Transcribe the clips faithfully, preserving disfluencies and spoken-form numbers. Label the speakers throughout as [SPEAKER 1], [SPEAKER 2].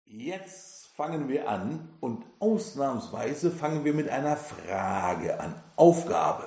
[SPEAKER 1] Jetzt fangen wir an und ausnahmsweise fangen wir mit einer Frage an. Aufgabe.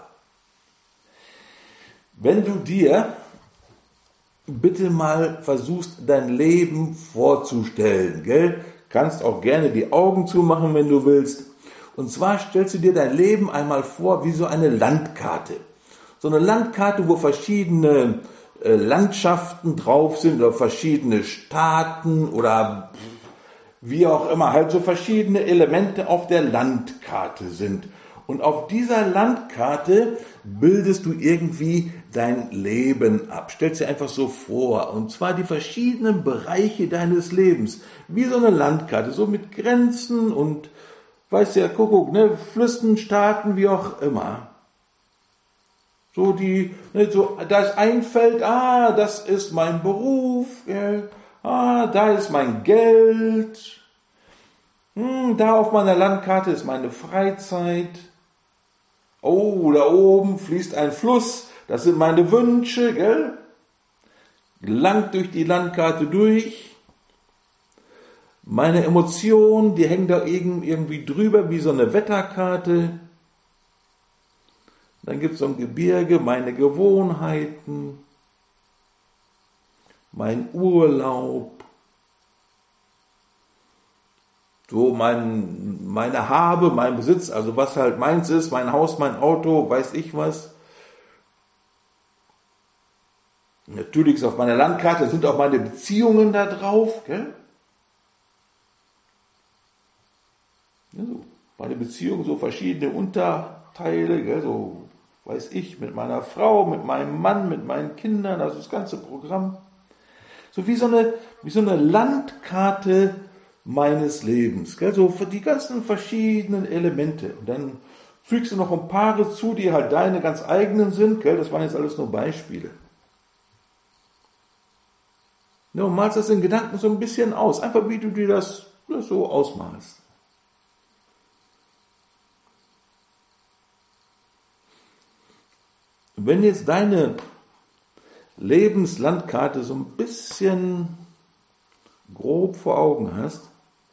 [SPEAKER 1] Wenn du dir bitte mal versuchst, dein Leben vorzustellen, gell? Kannst auch gerne die Augen zumachen, wenn du willst. Und zwar stellst du dir dein Leben einmal vor wie so eine Landkarte. So eine Landkarte, wo verschiedene äh, Landschaften drauf sind oder verschiedene Staaten oder wie auch immer, halt so verschiedene Elemente auf der Landkarte sind. Und auf dieser Landkarte bildest du irgendwie dein Leben ab. Stellst dir einfach so vor. Und zwar die verschiedenen Bereiche deines Lebens. Wie so eine Landkarte, so mit Grenzen und, weißt ja, Kuckuck, ne, Flüssen, Staaten, wie auch immer. So die, ne, so, da ist ein Feld, ah, das ist mein Beruf, gell? Ah, da ist mein Geld. Hm, da auf meiner Landkarte ist meine Freizeit. Oh, da oben fließt ein Fluss. Das sind meine Wünsche, gell? Lang durch die Landkarte durch. Meine Emotionen, die hängen da irgendwie drüber wie so eine Wetterkarte. Dann gibt es so ein Gebirge, meine Gewohnheiten. Mein Urlaub, so mein, meine Habe, mein Besitz, also was halt meins ist, mein Haus, mein Auto, weiß ich was. Natürlich ist auf meiner Landkarte, sind auch meine Beziehungen da drauf, gell? Ja, so, meine Beziehungen, so verschiedene Unterteile, gell? So weiß ich, mit meiner Frau, mit meinem Mann, mit meinen Kindern, also das ganze Programm. So wie so eine, wie so eine Landkarte meines Lebens, gell? So für die ganzen verschiedenen Elemente. Und dann fügst du noch ein paar zu, die halt deine ganz eigenen sind, gell? Das waren jetzt alles nur Beispiele. Ja, und malst das in Gedanken so ein bisschen aus, einfach wie du dir das, das so ausmalst. Wenn jetzt deine Lebenslandkarte so ein bisschen grob vor Augen hast,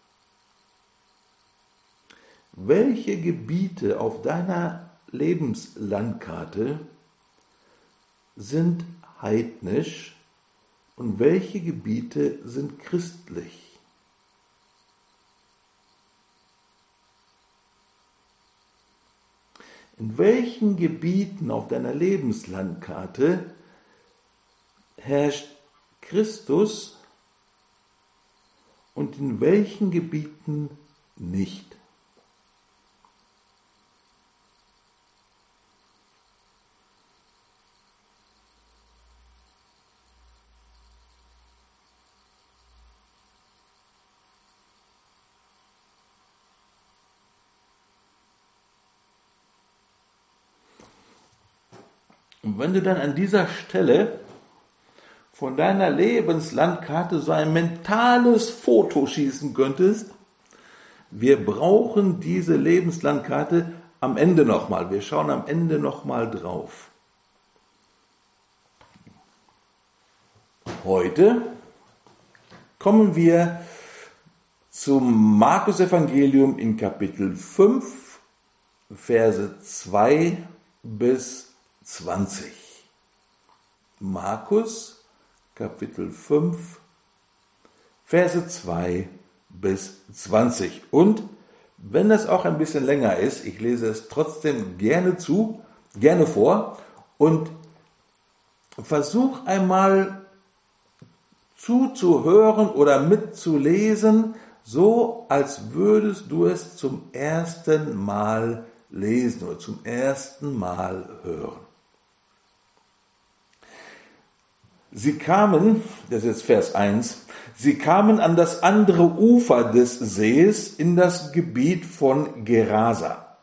[SPEAKER 1] welche Gebiete auf deiner Lebenslandkarte sind heidnisch und welche Gebiete sind christlich? In welchen Gebieten auf deiner Lebenslandkarte herrscht Christus und in welchen Gebieten nicht? Und wenn du dann an dieser Stelle von deiner Lebenslandkarte so ein mentales Foto schießen könntest, wir brauchen diese Lebenslandkarte am Ende nochmal. Wir schauen am Ende nochmal drauf. Heute kommen wir zum Markus-Evangelium in Kapitel fünf, Verse zwei bis zwanzig. Markus, Kapitel fünf, Verse zwei bis zwanzig. Und wenn das auch ein bisschen länger ist, ich lese es trotzdem gerne zu, gerne vor und versuch einmal zuzuhören oder mitzulesen, so als würdest du es zum ersten Mal lesen oder zum ersten Mal hören. Sie kamen, das ist jetzt Vers eins, sie kamen an das andere Ufer des Sees in das Gebiet von Gerasa.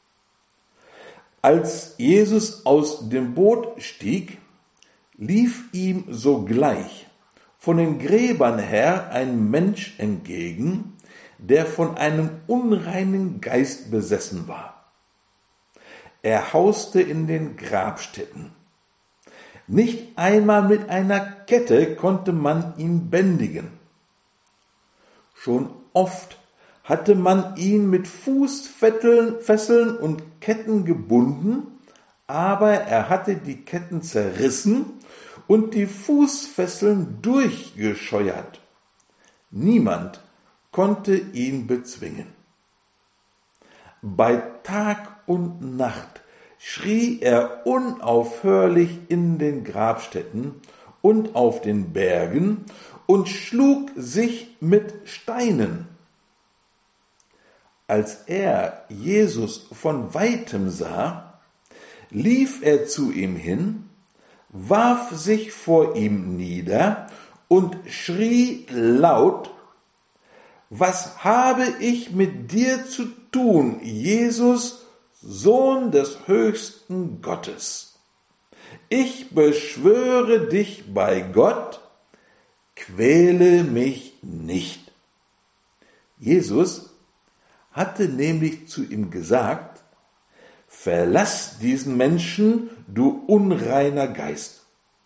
[SPEAKER 1] Als Jesus aus dem Boot stieg, lief ihm sogleich von den Gräbern her ein Mensch entgegen, der von einem unreinen Geist besessen war. Er hauste in den Grabstätten. Nicht einmal mit einer Kette konnte man ihn bändigen. Schon oft hatte man ihn mit Fußfesseln Fesseln und Ketten gebunden, aber er hatte die Ketten zerrissen und die Fußfesseln durchgescheuert. Niemand konnte ihn bezwingen. Bei Tag und Nacht schrie er unaufhörlich in den Grabstätten und auf den Bergen und schlug sich mit Steinen. Als er Jesus von weitem sah, lief er zu ihm hin, warf sich vor ihm nieder und schrie laut: Was habe ich mit dir zu tun, Jesus, Sohn des höchsten Gottes? Ich beschwöre dich bei Gott, quäle mich nicht. Jesus hatte nämlich zu ihm gesagt: Verlass diesen Menschen, du unreiner Geist.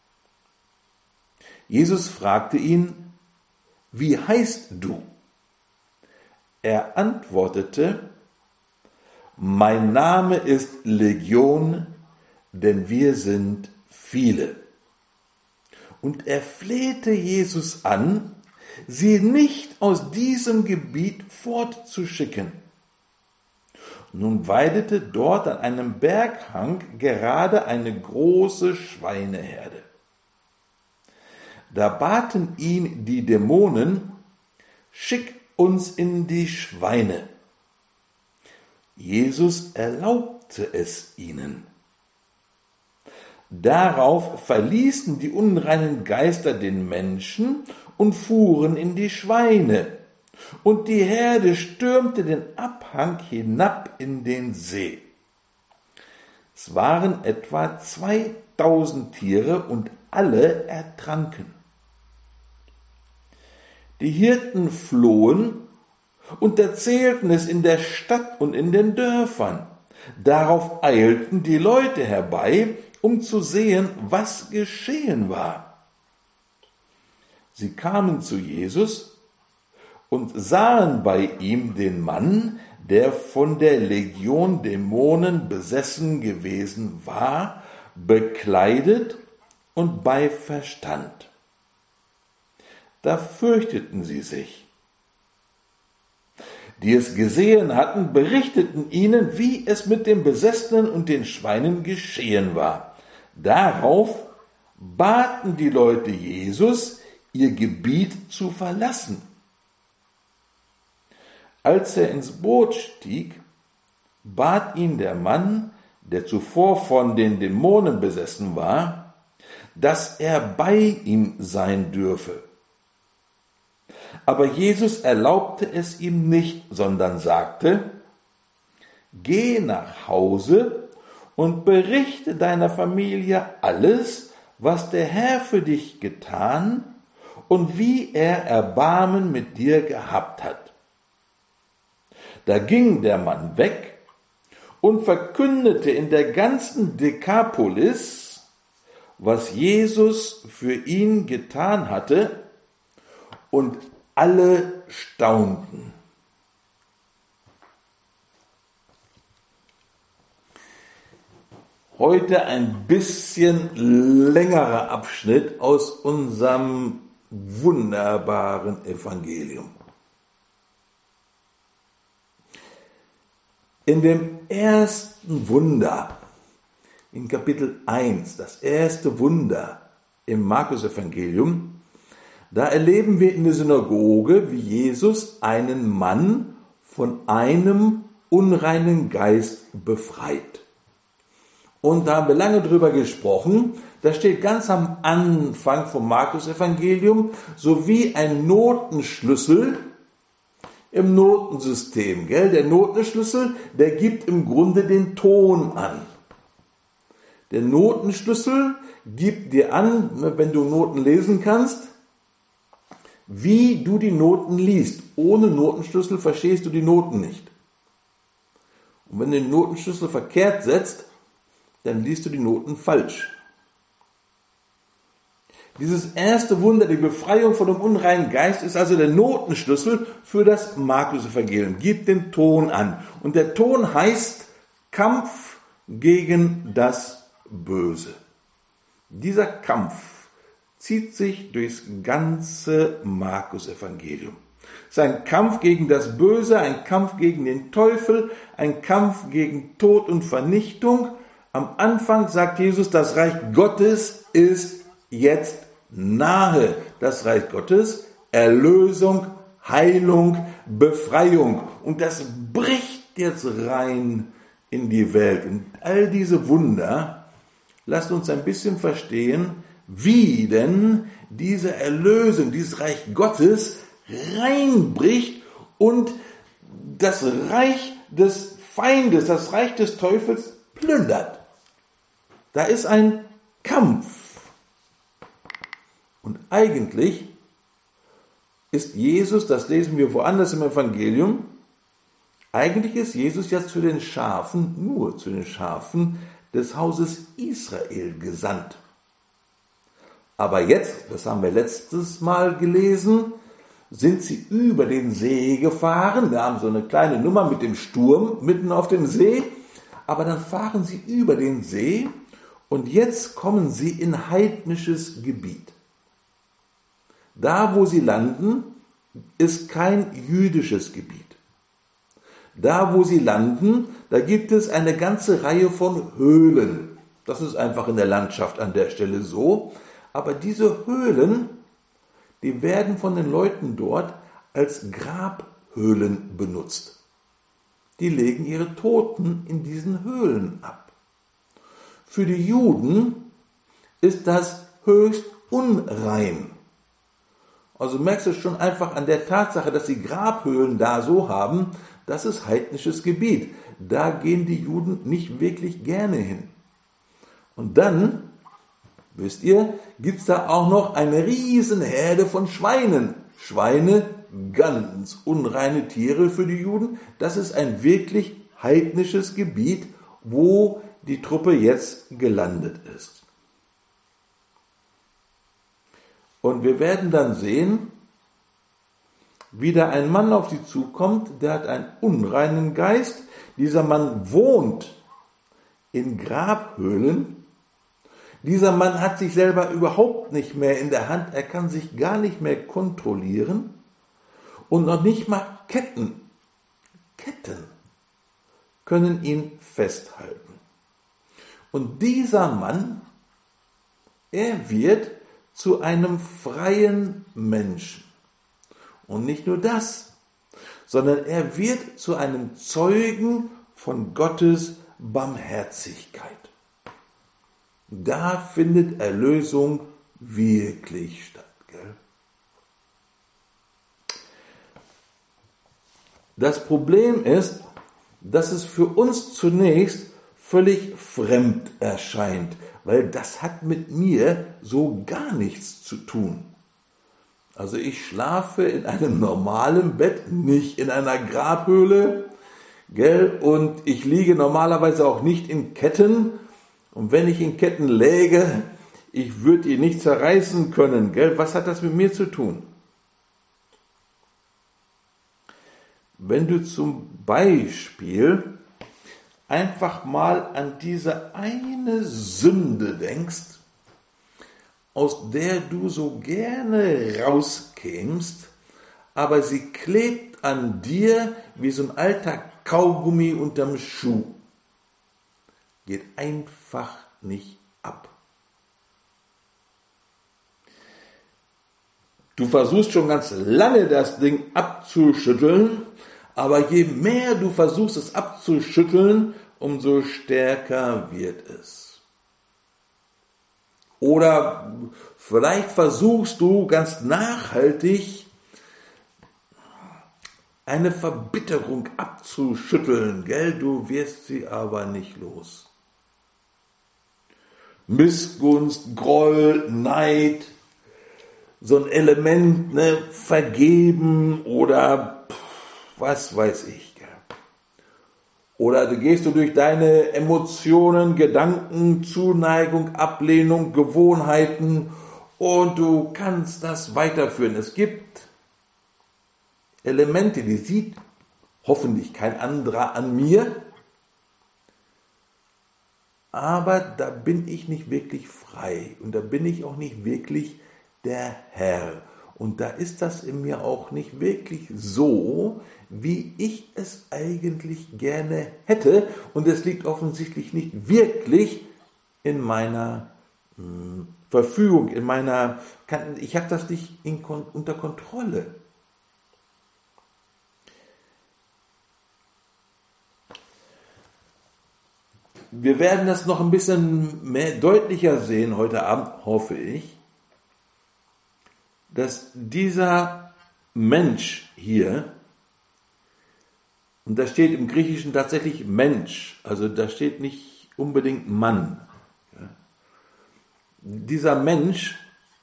[SPEAKER 1] Jesus fragte ihn: Wie heißt du? Er antwortete: Mein Name ist Legion, denn wir sind viele. Und er flehte Jesus an, sie nicht aus diesem Gebiet fortzuschicken. Nun weidete dort an einem Berghang gerade eine große Schweineherde. Da baten ihn die Dämonen: Schick uns in die Schweine. Jesus erlaubte es ihnen. Darauf verließen die unreinen Geister den Menschen und fuhren in die Schweine, und die Herde stürmte den Abhang hinab in den See. Es waren etwa zweitausend Tiere und alle ertranken. Die Hirten flohen und erzählten es in der Stadt und in den Dörfern. Darauf eilten die Leute herbei, um zu sehen, was geschehen war. Sie kamen zu Jesus und sahen bei ihm den Mann, der von der Legion Dämonen besessen gewesen war, bekleidet und bei Verstand. Da fürchteten sie sich. Die es gesehen hatten, berichteten ihnen, wie es mit dem Besessenen und den Schweinen geschehen war. Darauf baten die Leute Jesus, ihr Gebiet zu verlassen. Als er ins Boot stieg, bat ihn der Mann, der zuvor von den Dämonen besessen war, dass er bei ihm sein dürfe. Aber Jesus erlaubte es ihm nicht, sondern sagte: Geh nach Hause und berichte deiner Familie alles, was der Herr für dich getan und wie er Erbarmen mit dir gehabt hat. Da ging der Mann weg und verkündete in der ganzen Dekapolis, was Jesus für ihn getan hatte, und alle staunten. Heute ein bisschen längerer Abschnitt aus unserem wunderbaren Evangelium. In dem ersten Wunder, in Kapitel eins, das erste Wunder im Markus-Evangelium, da erleben wir in der Synagoge, wie Jesus einen Mann von einem unreinen Geist befreit. Und da haben wir lange drüber gesprochen. Da steht ganz am Anfang vom Markus-Evangelium sowie ein Notenschlüssel im Notensystem. Gell? Der Notenschlüssel, der gibt im Grunde den Ton an. Der Notenschlüssel gibt dir an, wenn du Noten lesen kannst, wie du die Noten liest. Ohne Notenschlüssel verstehst du die Noten nicht. Und wenn du den Notenschlüssel verkehrt setzt, dann liest du die Noten falsch. Dieses erste Wunder, die Befreiung von dem unreinen Geist, ist also der Notenschlüssel für das Markus-Evangelium. Gib den Ton an. Und der Ton heißt Kampf gegen das Böse. Dieser Kampf zieht sich durchs ganze Markus-Evangelium. Es ist ein Kampf gegen das Böse, ein Kampf gegen den Teufel, ein Kampf gegen Tod und Vernichtung. Am Anfang sagt Jesus, das Reich Gottes ist jetzt nahe. Das Reich Gottes, Erlösung, Heilung, Befreiung. Und das bricht jetzt rein in die Welt. Und all diese Wunder, lasst uns ein bisschen verstehen, wie denn diese Erlösung, dieses Reich Gottes reinbricht und das Reich des Feindes, das Reich des Teufels plündert. Da ist ein Kampf. Und eigentlich ist Jesus, das lesen wir woanders im Evangelium, eigentlich ist Jesus ja zu den Schafen, nur zu den Schafen des Hauses Israel gesandt. Aber jetzt, das haben wir letztes Mal gelesen, sind sie über den See gefahren. Wir haben so eine kleine Nummer mit dem Sturm mitten auf dem See. Aber dann fahren sie über den See und jetzt kommen sie in heidnisches Gebiet. Da, wo sie landen, ist kein jüdisches Gebiet. Da, wo sie landen, da gibt es eine ganze Reihe von Höhlen. Das ist einfach in der Landschaft an der Stelle so. Aber diese Höhlen, die werden von den Leuten dort als Grabhöhlen benutzt. Die legen ihre Toten in diesen Höhlen ab. Für die Juden ist das höchst unrein. Also merkst du schon einfach an der Tatsache, dass die Grabhöhlen da so haben, das ist heidnisches Gebiet. Da gehen die Juden nicht wirklich gerne hin. Und dann, wisst ihr, gibt es da auch noch eine riesen Herde von Schweinen. Schweine, ganz unreine Tiere für die Juden. Das ist ein wirklich heidnisches Gebiet, wo die Truppe jetzt gelandet ist. Und wir werden dann sehen, wie da ein Mann auf sie zukommt, der hat einen unreinen Geist. Dieser Mann wohnt in Grabhöhlen. Dieser Mann hat sich selber überhaupt nicht mehr in der Hand. Er kann sich gar nicht mehr kontrollieren. Und noch nicht mal Ketten, Ketten können ihn festhalten. Und dieser Mann, er wird zu einem freien Menschen. Und nicht nur das, sondern er wird zu einem Zeugen von Gottes Barmherzigkeit. Da findet Erlösung wirklich statt. Gell? Das Problem ist, dass es für uns zunächst völlig fremd erscheint, weil das hat mit mir so gar nichts zu tun. Also ich schlafe in einem normalen Bett, nicht in einer Grabhöhle, gell? Und ich liege normalerweise auch nicht in Ketten. Und wenn ich in Ketten läge, ich würde die nicht zerreißen können, gell? Was hat das mit mir zu tun? Wenn du zum Beispiel einfach mal an diese eine Sünde denkst, aus der du so gerne rauskämst, aber sie klebt an dir wie so ein alter Kaugummi unterm Schuh. Geht einfach nicht ab. Du versuchst schon ganz lange das Ding abzuschütteln, aber je mehr du versuchst es abzuschütteln, umso stärker wird es. Oder vielleicht versuchst du ganz nachhaltig eine Verbitterung abzuschütteln, gell? Du wirst sie aber nicht los. Missgunst, Groll, Neid, so ein Element, ne, vergeben oder pff, was weiß ich. Gell? Oder du gehst du durch deine Emotionen, Gedanken, Zuneigung, Ablehnung, Gewohnheiten und du kannst das weiterführen. Es gibt Elemente, die sieht hoffentlich kein anderer an mir, aber da bin ich nicht wirklich frei und da bin ich auch nicht wirklich der Herr. Und da ist das in mir auch nicht wirklich so, wie ich es eigentlich gerne hätte. Und es liegt offensichtlich nicht wirklich in meiner mh, Verfügung, in meiner, ich habe das nicht in, unter Kontrolle. Wir werden das noch ein bisschen mehr, deutlicher sehen heute Abend, hoffe ich, dass dieser Mensch hier, und da steht im Griechischen tatsächlich Mensch, also da steht nicht unbedingt Mann. Ja. Dieser Mensch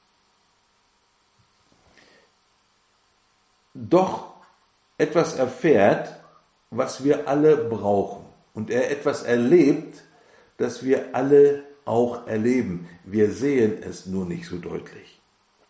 [SPEAKER 1] doch etwas erfährt, was wir alle brauchen. Und er etwas erlebt, das wir alle auch erleben. Wir sehen es nur nicht so deutlich.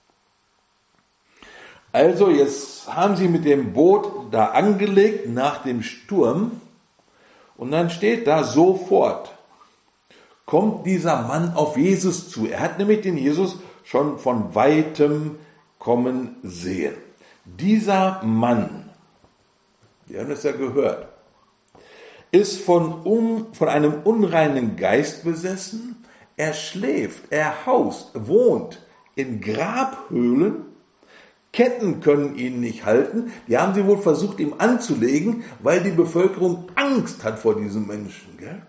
[SPEAKER 1] Also, jetzt haben sie mit dem Boot da angelegt nach dem Sturm und dann steht da sofort, kommt dieser Mann auf Jesus zu. Er hat nämlich den Jesus schon von weitem kommen sehen. Dieser Mann, wir haben es ja gehört, ist von, um, von einem unreinen Geist besessen, er schläft, er haust, wohnt in Grabhöhlen, Ketten können ihn nicht halten, die haben sie wohl versucht, ihm anzulegen, weil die Bevölkerung Angst hat vor diesem Menschen. Gell?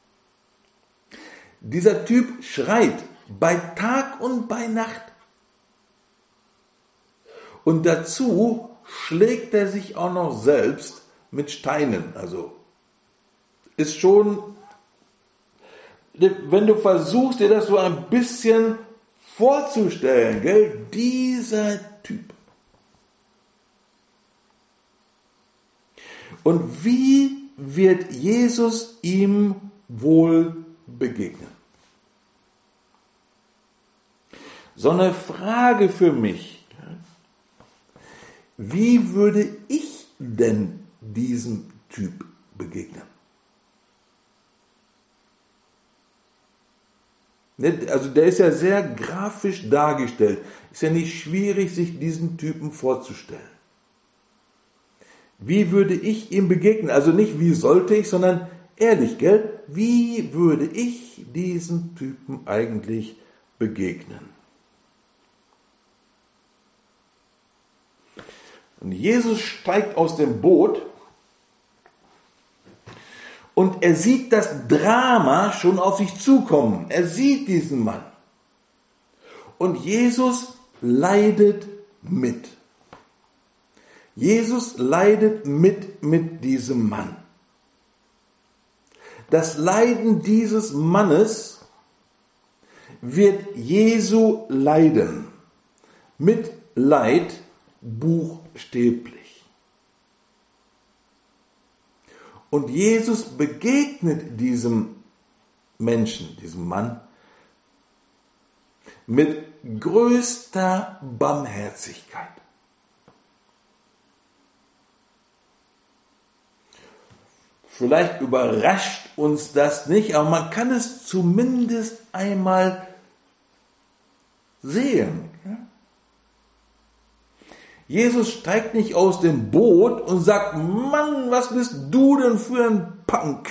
[SPEAKER 1] Dieser Typ schreit bei Tag und bei Nacht. Und dazu schlägt er sich auch noch selbst mit Steinen, also ist schon, wenn du versuchst, dir das so ein bisschen vorzustellen, gell, dieser Typ. Und wie wird Jesus ihm wohl begegnen? So eine Frage für mich. Wie würde ich denn diesem Typ begegnen? Also der ist ja sehr grafisch dargestellt. Ist ja nicht schwierig, sich diesen Typen vorzustellen. Wie würde ich ihm begegnen? Also nicht wie sollte ich, sondern ehrlich, gell? Wie würde ich diesem Typen eigentlich begegnen? Und Jesus steigt aus dem Boot und er sieht das Drama schon auf sich zukommen. Er sieht diesen Mann. Und Jesus leidet mit. Jesus leidet mit mit diesem Mann. Das Leiden dieses Mannes wird Jesu leiden. Mit Leid buchstäblich. Und Jesus begegnet diesem Menschen, diesem Mann, mit größter Barmherzigkeit. Vielleicht überrascht uns das nicht, aber man kann es zumindest einmal sehen. Jesus steigt nicht aus dem Boot und sagt, Mann, was bist du denn für ein Punk?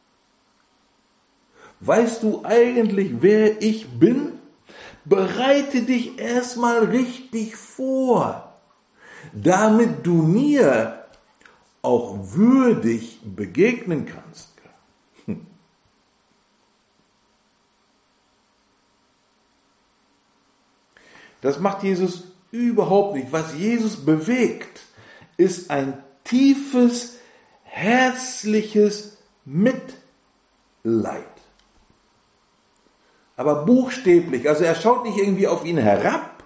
[SPEAKER 1] Weißt du eigentlich, wer ich bin? Bereite dich erstmal richtig vor, damit du mir auch würdig begegnen kannst. Das macht Jesus überhaupt nicht. Was Jesus bewegt, ist ein tiefes, herzliches Mitleid. Aber buchstäblich, also er schaut nicht irgendwie auf ihn herab,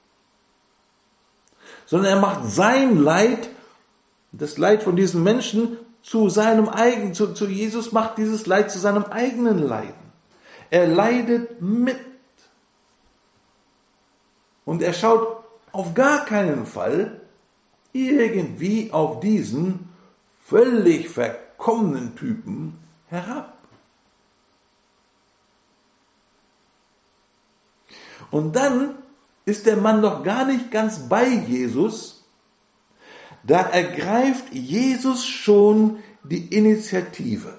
[SPEAKER 1] sondern er macht sein Leid, das Leid von diesem Menschen, zu seinem eigenen, zu, zu Jesus macht dieses Leid zu seinem eigenen Leiden. Er leidet mit. Und er schaut auf gar keinen Fall irgendwie auf diesen völlig verkommenen Typen herab. Und dann ist der Mann noch gar nicht ganz bei Jesus, da ergreift Jesus schon die Initiative.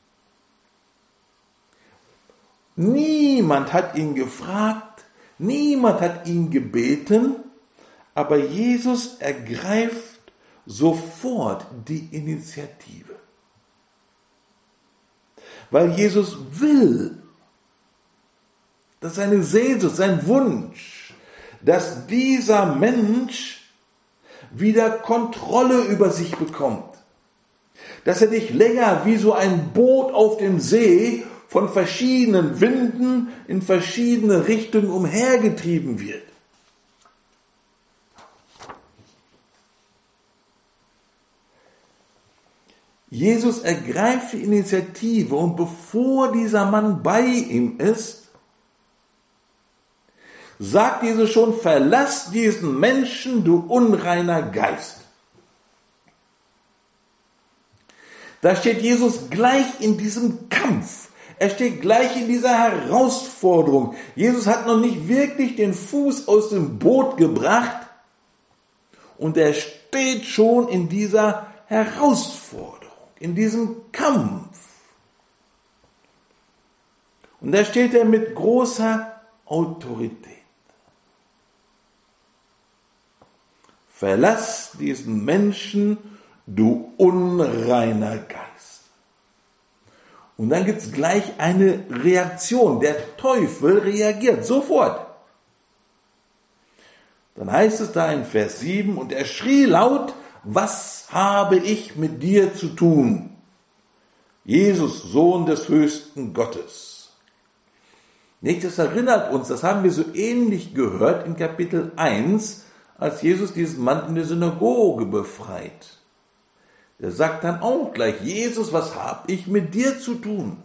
[SPEAKER 1] Niemand hat ihn gefragt, niemand hat ihn gebeten, aber Jesus ergreift sofort die Initiative. Weil Jesus will, dass seine Sehnsucht, sein Wunsch, dass dieser Mensch wieder Kontrolle über sich bekommt. Dass er nicht länger wie so ein Boot auf dem See von verschiedenen Winden in verschiedene Richtungen umhergetrieben wird. Jesus ergreift die Initiative und bevor dieser Mann bei ihm ist, sagt Jesus schon, verlass diesen Menschen, du unreiner Geist. Da steht Jesus gleich in diesem Kampf. Er steht gleich in dieser Herausforderung. Jesus hat noch nicht wirklich den Fuß aus dem Boot gebracht und er steht schon in dieser Herausforderung, in diesem Kampf. Und da steht er mit großer Autorität. Verlass diesen Menschen, du unreiner Geist. Und dann gibt es gleich eine Reaktion. Der Teufel reagiert sofort. Dann heißt es da in Vers sieben, und er schrie laut, was habe ich mit dir zu tun? Jesus, Sohn des höchsten Gottes. Nicht, das erinnert uns, das haben wir so ähnlich gehört in Kapitel eins, als Jesus diesen Mann in der Synagoge befreit. Der sagt dann auch gleich, Jesus, was habe ich mit dir zu tun?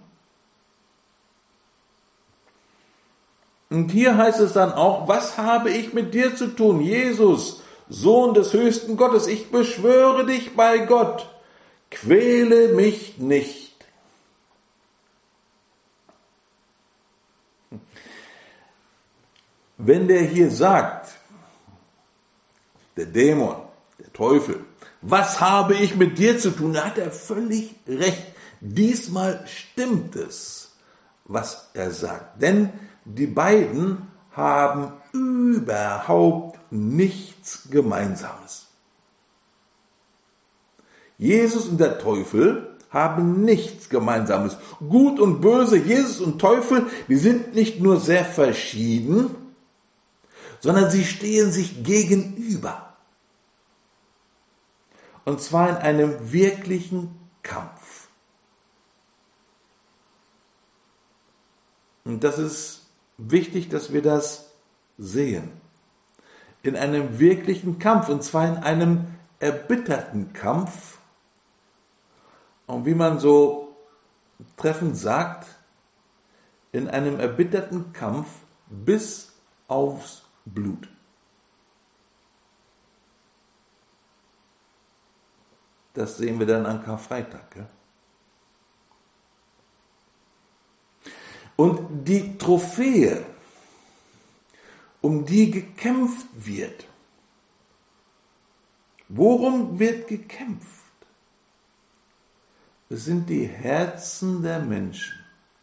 [SPEAKER 1] Und hier heißt es dann auch, was habe ich mit dir zu tun? Jesus, Sohn des höchsten Gottes, ich beschwöre dich bei Gott, quäle mich nicht. Wenn der hier sagt, der Dämon, der Teufel, was habe ich mit dir zu tun? Da hat er völlig recht. Diesmal stimmt es, was er sagt. Denn die beiden haben überhaupt nichts Gemeinsames. Jesus und der Teufel haben nichts Gemeinsames. Gut und Böse, Jesus und Teufel, die sind nicht nur sehr verschieden, sondern sie stehen sich gegenüber. Und zwar in einem wirklichen Kampf. Und das ist wichtig, dass wir das sehen. In einem wirklichen Kampf, und zwar in einem erbitterten Kampf. Und wie man so treffend sagt, in einem erbitterten Kampf bis aufs Blut. Das sehen wir dann an Karfreitag. Ja? Und die Trophäe, um die gekämpft wird, worum wird gekämpft? Es sind die Herzen der Menschen.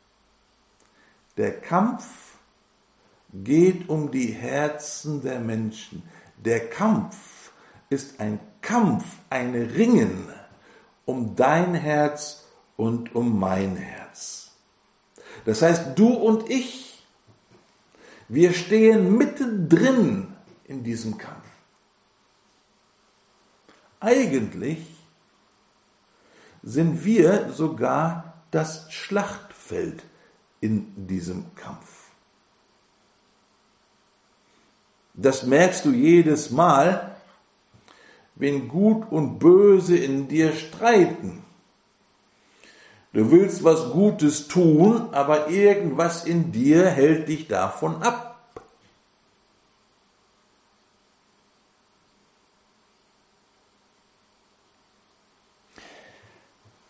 [SPEAKER 1] Der Kampf geht um die Herzen der Menschen. Der Kampf ist ein Kampf, ein Ringen um dein Herz und um mein Herz. Das heißt, du und ich, wir stehen mittendrin in diesem Kampf. Eigentlich sind wir sogar das Schlachtfeld in diesem Kampf. Das merkst du jedes Mal, wenn Gut und Böse in dir streiten. Du willst was Gutes tun, aber irgendwas in dir hält dich davon ab.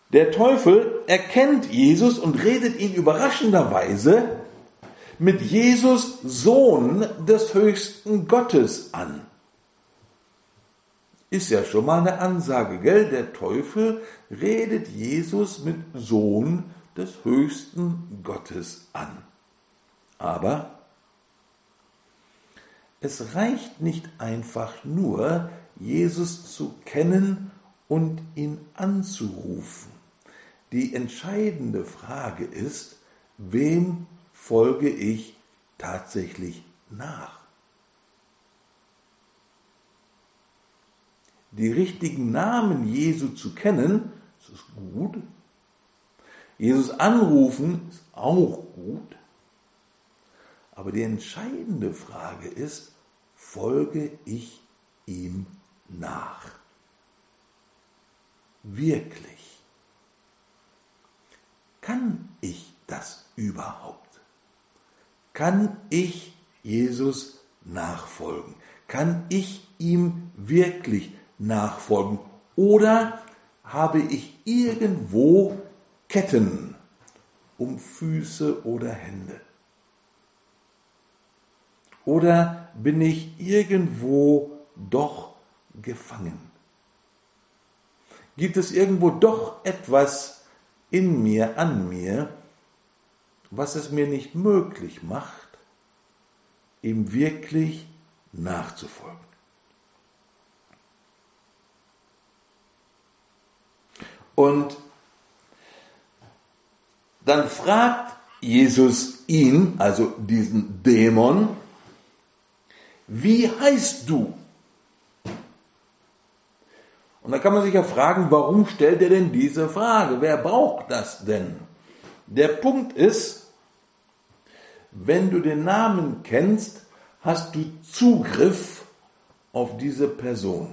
[SPEAKER 1] Der Teufel erkennt Jesus und redet ihn überraschenderweise mit Jesus, Sohn des höchsten Gottes, an. Ist ja schon mal eine Ansage, gell? Der Teufel redet Jesus mit Sohn des höchsten Gottes an. Aber es reicht nicht einfach nur, Jesus zu kennen und ihn anzurufen. Die entscheidende Frage ist, wem folge ich tatsächlich nach? Die richtigen Namen Jesu zu kennen, das ist gut. Jesus anrufen ist auch gut. Aber die entscheidende Frage ist, folge ich ihm nach? Wirklich? Kann ich das überhaupt? Kann ich Jesus nachfolgen? Kann ich ihm wirklich nachfolgen? Oder habe ich irgendwo Ketten um Füße oder Hände? Oder bin ich irgendwo doch gefangen? Gibt es irgendwo doch etwas in mir, an mir, was es mir nicht möglich macht, ihm wirklich nachzufolgen? Und dann fragt Jesus ihn, also diesen Dämon, wie heißt du? Und da kann man sich ja fragen, warum stellt er denn diese Frage? Wer braucht das denn? Der Punkt ist, wenn du den Namen kennst, hast du Zugriff auf diese Person.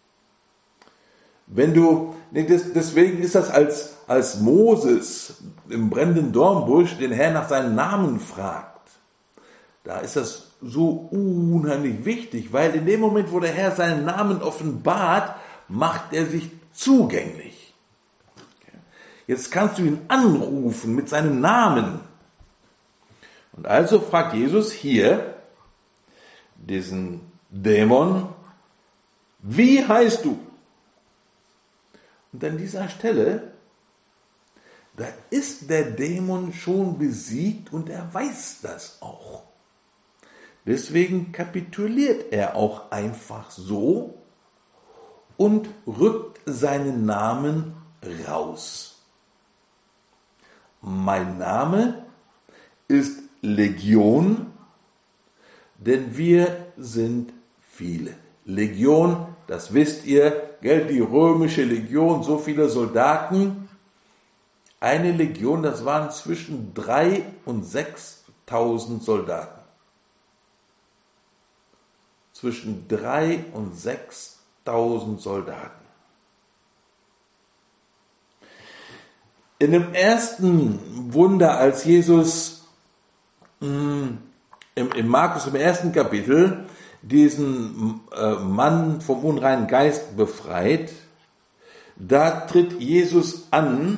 [SPEAKER 1] Wenn du, deswegen ist das als, als Moses im brennenden Dornbusch den Herrn nach seinem Namen fragt, da ist das so unheimlich wichtig, weil in dem Moment, wo der Herr seinen Namen offenbart, macht er sich zugänglich. Jetzt kannst du ihn anrufen mit seinem Namen. Und also fragt Jesus hier diesen Dämon, wie heißt du? Und an dieser Stelle, da ist der Dämon schon besiegt und er weiß das auch. Deswegen kapituliert er auch einfach so und rückt seinen Namen raus. Mein Name ist Legion, denn wir sind viele. Legion, das wisst ihr, gell, die römische Legion, so viele Soldaten. Eine Legion, das waren zwischen drei und sechstausend Soldaten. Zwischen drei und sechstausend Soldaten. In dem ersten Wunder, als Jesus mh, im, im Markus im ersten Kapitel diesen äh, Mann vom unreinen Geist befreit, da tritt Jesus an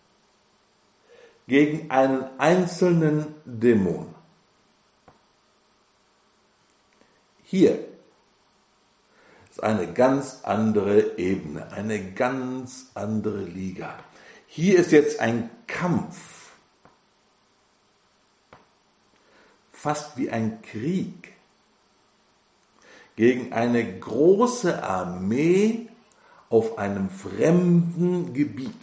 [SPEAKER 1] gegen einen einzelnen Dämon. Hier ist eine ganz andere Ebene, eine ganz andere Liga. Hier ist jetzt ein Kampf, fast wie ein Krieg, gegen eine große Armee auf einem fremden Gebiet.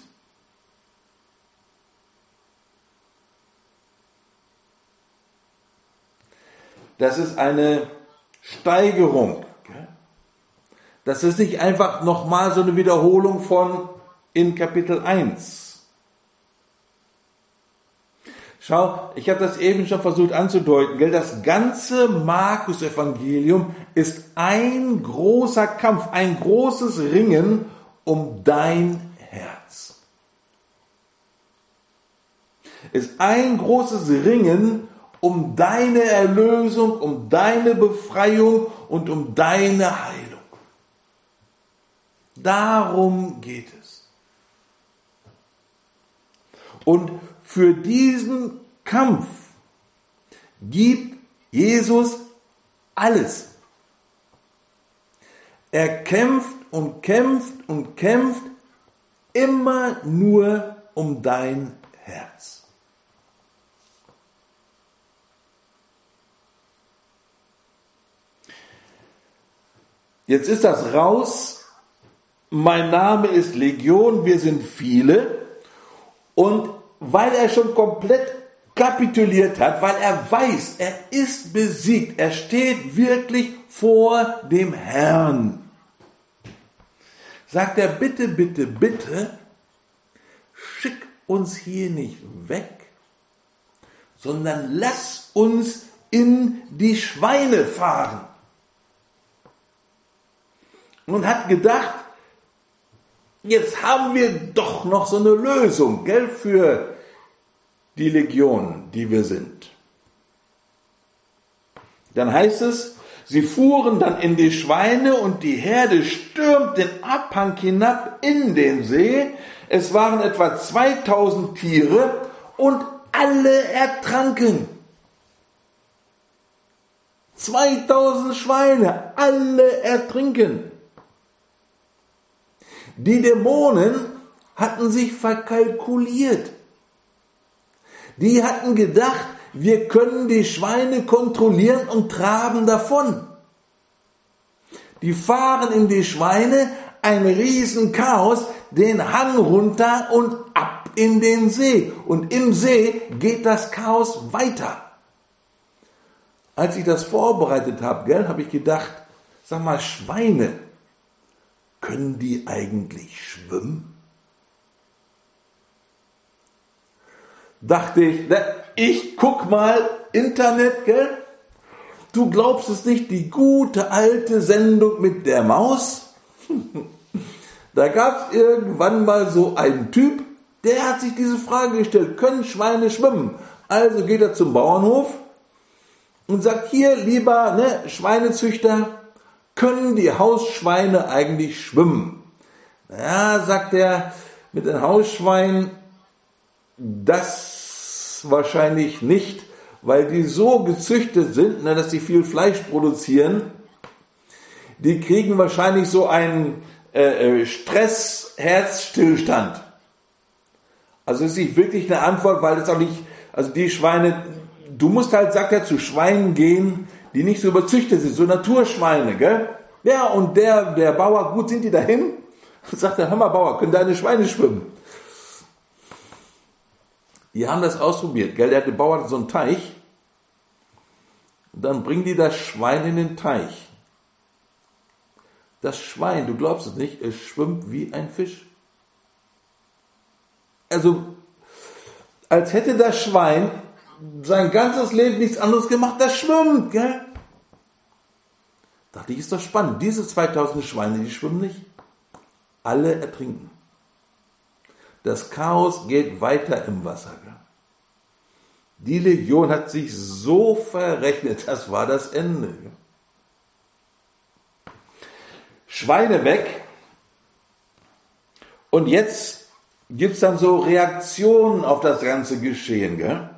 [SPEAKER 1] Das ist eine Steigerung. Das ist nicht einfach nochmal so eine Wiederholung von in Kapitel eins. Schau, ich habe das eben schon versucht anzudeuten, gell? Das ganze Markus-Evangelium ist ein großer Kampf, ein großes Ringen um dein Herz. Ist ein großes Ringen um deine Erlösung, um deine Befreiung und um deine Heilung. Darum geht es. Und für diesen Kampf gibt Jesus alles. Er kämpft und kämpft und kämpft immer nur um dein Herz. Jetzt ist das raus. Mein Name ist Legion, wir sind viele. Und weil er schon komplett kapituliert hat, weil er weiß, er ist besiegt, er steht wirklich vor dem Herrn, sagt er, bitte, bitte, bitte, schick uns hier nicht weg, sondern lass uns in die Schweine fahren. Und hat gedacht, jetzt haben wir doch noch so eine Lösung, gell, für die Legion, die wir sind. Dann heißt es, sie fuhren dann in die Schweine und die Herde stürmt den Abhang hinab in den See. Es waren etwa zweitausend Tiere und alle ertranken. zweitausend Schweine, alle ertrinken. Die Dämonen hatten sich verkalkuliert. Die hatten gedacht, wir können die Schweine kontrollieren und traben davon. Die fahren in die Schweine, ein Riesenchaos, den Hang runter und ab in den See. Und im See geht das Chaos weiter. Als ich das vorbereitet habe, gell, habe ich gedacht, sag mal, Schweine, können die eigentlich schwimmen? Dachte ich, ich guck mal Internet, gell? Du glaubst es nicht, die gute alte Sendung mit der Maus? Da gab es irgendwann mal so einen Typ, der hat sich diese Frage gestellt, können Schweine schwimmen? Also geht er zum Bauernhof und sagt, hier, lieber ne, Schweinezüchter, können die Hausschweine eigentlich schwimmen? Ja, sagt er, mit den Hausschweinen, das wahrscheinlich nicht, weil die so gezüchtet sind, ne, dass sie viel Fleisch produzieren. Die kriegen wahrscheinlich so einen äh, Stress-Herzstillstand. Also ist nicht wirklich eine Antwort, weil das auch nicht, also die Schweine, du musst halt, sagt er, zu Schweinen gehen, die nicht so überzüchtet sind, so Naturschweine, gell? Ja, und der, der Bauer, gut, sind die dahin? Sagt er, hör mal Bauer, können deine Schweine schwimmen? Die haben das ausprobiert, gell? Der, der Bauer hat so einen Teich, und dann bringen die das Schwein in den Teich. Das Schwein, du glaubst es nicht, es schwimmt wie ein Fisch. Also, als hätte das Schwein sein ganzes Leben nichts anderes gemacht, das schwimmt, gell? Dachte ich, ist doch spannend. Diese zweitausend Schweine, die schwimmen nicht. Alle ertrinken. Das Chaos geht weiter im Wasser, gell? Die Legion hat sich so verrechnet, das war das Ende, gell? Schweine weg. Und jetzt gibt es dann so Reaktionen auf das ganze Geschehen, gell?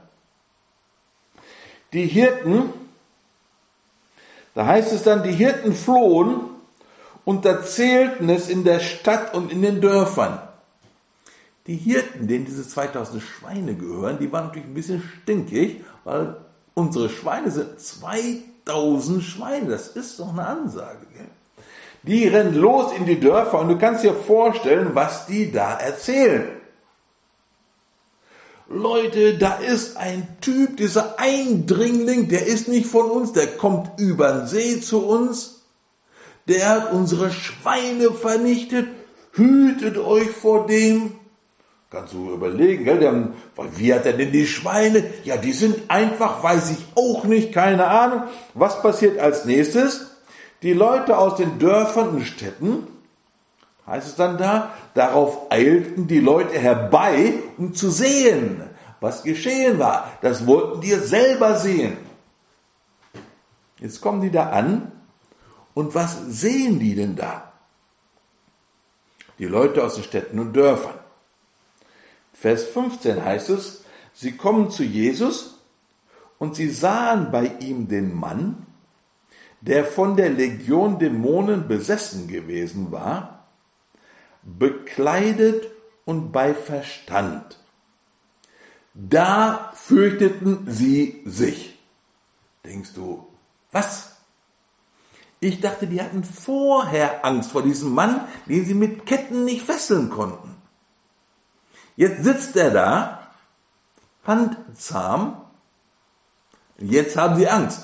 [SPEAKER 1] Die Hirten, da heißt es dann, die Hirten flohen und erzählten es in der Stadt und in den Dörfern. Die Hirten, denen diese zweitausend Schweine gehören, die waren natürlich ein bisschen stinkig, weil unsere Schweine sind zweitausend Schweine, das ist doch eine Ansage, gell? Die rennen los in die Dörfer und du kannst dir vorstellen, was die da erzählen. Leute, da ist ein Typ, dieser Eindringling, der ist nicht von uns, der kommt über den See zu uns, der hat unsere Schweine vernichtet, hütet euch vor dem. Kannst du überlegen, gell? Der, wie hat er denn die Schweine? Ja, die sind einfach, weiß ich auch nicht, keine Ahnung. Was passiert als nächstes? Die Leute aus den Dörfern und Städten, heißt es dann da, darauf eilten die Leute herbei, um zu sehen, was geschehen war. Das wollten die selber sehen. Jetzt kommen die da an und was sehen die denn da? Die Leute aus den Städten und Dörfern. Vers fünfzehn heißt es, sie kommen zu Jesus und sie sahen bei ihm den Mann, der von der Legion Dämonen besessen gewesen war, bekleidet und bei Verstand. Da fürchteten sie sich. Denkst du, was? Ich dachte, die hatten vorher Angst vor diesem Mann, den sie mit Ketten nicht fesseln konnten. Jetzt sitzt er da, handzahm, jetzt haben sie Angst.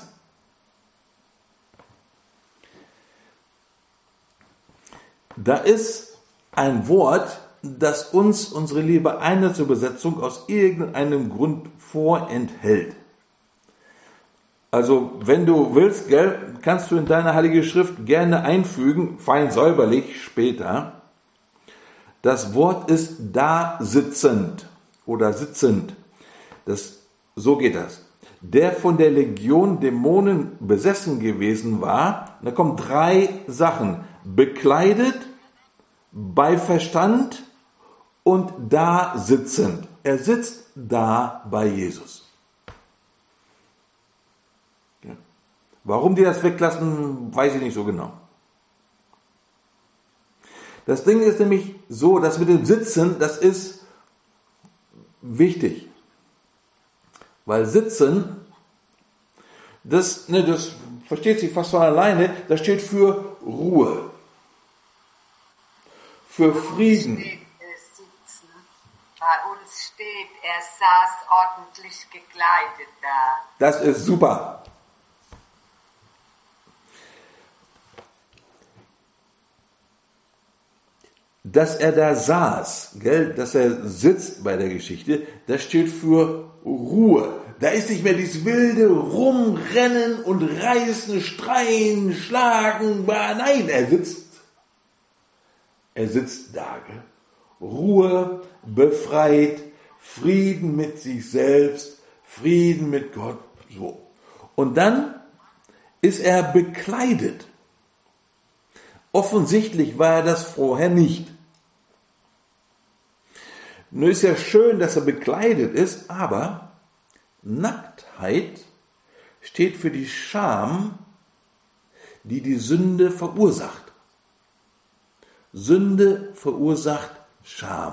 [SPEAKER 1] Da ist ein Wort, das uns unsere liebe Einheitsübersetzung aus irgendeinem Grund vorenthält. Also, wenn du willst, gell, kannst du in deine Heilige Schrift gerne einfügen, fein säuberlich später. Das Wort ist da sitzend oder sitzend. Das, so geht das. Der von der Legion Dämonen besessen gewesen war, da kommen drei Sachen. Bekleidet, bei Verstand und da sitzend. Er sitzt da bei Jesus. Ja. Warum die das weglassen, weiß ich nicht so genau. Das Ding ist nämlich so, dass mit dem Sitzen, das ist wichtig. Weil Sitzen, das, ne, das versteht sich fast von alleine, das steht für Ruhe. Für Frieden.
[SPEAKER 2] Steht es sitzen. Bei uns steht, er saß ordentlich gekleidet da.
[SPEAKER 1] Das ist super. Dass er da saß, gell, dass er sitzt bei der Geschichte, das steht für Ruhe. Da ist nicht mehr dieses wilde Rumrennen und Reißen, Streien, Schlagen. Nein, er sitzt. Er sitzt da. Gell? Ruhe, befreit, Frieden mit sich selbst, Frieden mit Gott. So. Und dann ist er bekleidet. Offensichtlich war er das vorher nicht. Nur ist ja schön, dass er bekleidet ist, aber Nacktheit steht für die Scham, die die Sünde verursacht. Sünde verursacht Scham.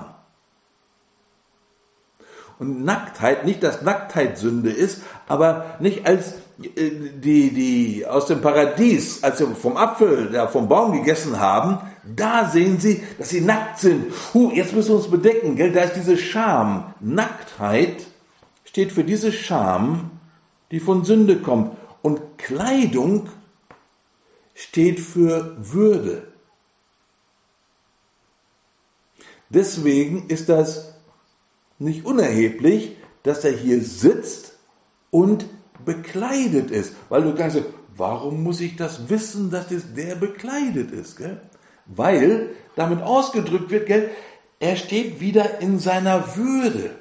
[SPEAKER 1] Und Nacktheit, nicht, dass Nacktheit Sünde ist, aber nicht als die, die aus dem Paradies, als sie vom Apfel, ja, vom Baum gegessen haben, da sehen sie, dass sie nackt sind. Huh, jetzt müssen wir uns bedecken, gell? Da ist diese Scham. Nacktheit steht für diese Scham, die von Sünde kommt. Und Kleidung steht für Würde. Deswegen ist das nicht unerheblich, dass er hier sitzt und bekleidet ist. Weil du kannst sagen, warum muss ich das wissen, dass das der bekleidet ist? Gell? Weil damit ausgedrückt wird, gell, er steht wieder in seiner Würde.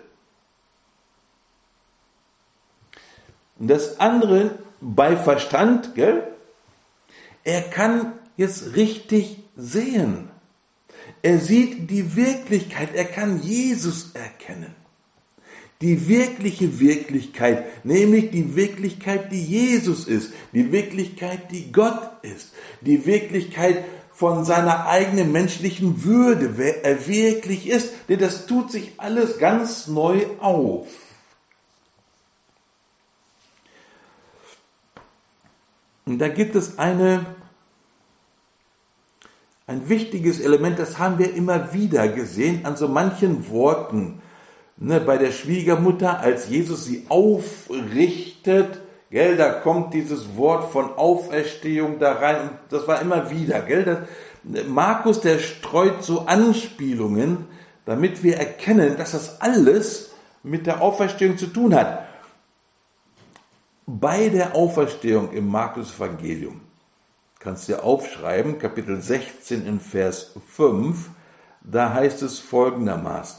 [SPEAKER 1] Und das andere bei Verstand, gell, er kann jetzt richtig sehen. Er sieht die Wirklichkeit, er kann Jesus erkennen. Die wirkliche Wirklichkeit, nämlich die Wirklichkeit, die Jesus ist, die Wirklichkeit, die Gott ist, die Wirklichkeit von seiner eigenen menschlichen Würde, wer er wirklich ist, denn das tut sich alles ganz neu auf. Und da gibt es eine Ein wichtiges Element, das haben wir immer wieder gesehen an so manchen Worten. Ne, bei der Schwiegermutter, als Jesus sie aufrichtet, gell, da kommt dieses Wort von Auferstehung da rein. Und das war immer wieder. Gell, das, Markus, der streut so Anspielungen, damit wir erkennen, dass das alles mit der Auferstehung zu tun hat. Bei der Auferstehung im Markus-Evangelium, kannst du dir aufschreiben, Kapitel sechzehn in Vers fünf, da heißt es folgendermaßen.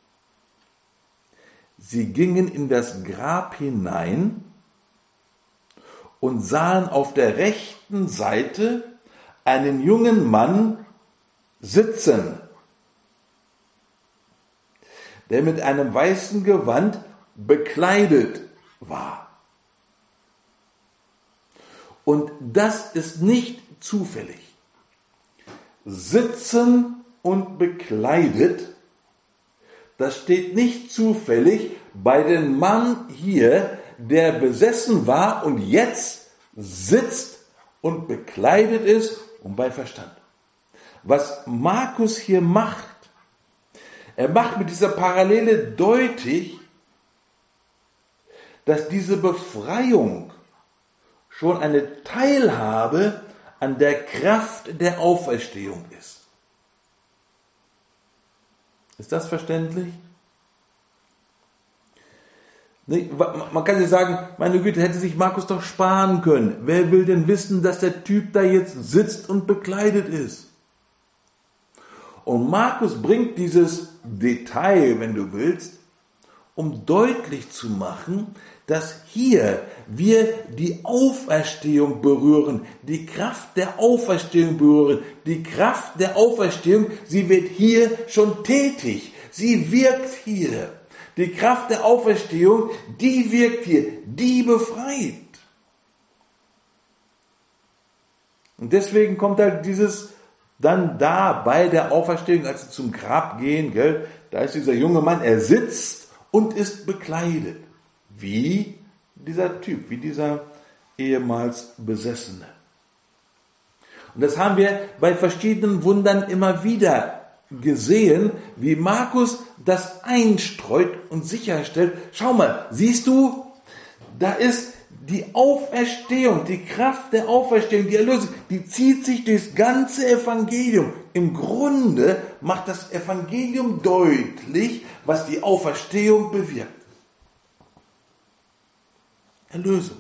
[SPEAKER 1] Sie gingen in das Grab hinein und sahen auf der rechten Seite einen jungen Mann sitzen. der mit einem weißen Gewand bekleidet war. Und das ist nicht zufällig. Sitzen und bekleidet, das steht nicht zufällig bei dem Mann hier, der besessen war und jetzt sitzt und bekleidet ist und bei Verstand. Was Markus hier macht, er macht mit dieser Parallele deutlich, dass diese Befreiung schon eine Teilhabe an der Kraft der Auferstehung ist. Ist das verständlich? Man kann sich sagen, meine Güte, hätte sich Markus doch sparen können. Wer will denn wissen, dass der Typ da jetzt sitzt und bekleidet ist? Und Markus bringt dieses Detail, wenn du willst, um deutlich zu machen, dass hier wir die Auferstehung berühren, die Kraft der Auferstehung berühren. Die Kraft der Auferstehung, sie wird hier schon tätig. Sie wirkt hier. Die Kraft der Auferstehung, die wirkt hier, die befreit. Und deswegen kommt halt dieses dann da bei der Auferstehung, als sie zum Grab gehen, gell, da ist dieser junge Mann, er sitzt und ist bekleidet. Wie dieser Typ, wie dieser ehemals Besessene. Und das haben wir bei verschiedenen Wundern immer wieder gesehen, wie Markus das einstreut und sicherstellt. Schau mal, siehst du, da ist die Auferstehung, die Kraft der Auferstehung, die Erlösung, die zieht sich durchs ganze Evangelium. Im Grunde macht das Evangelium deutlich, was die Auferstehung bewirkt. Erlösung.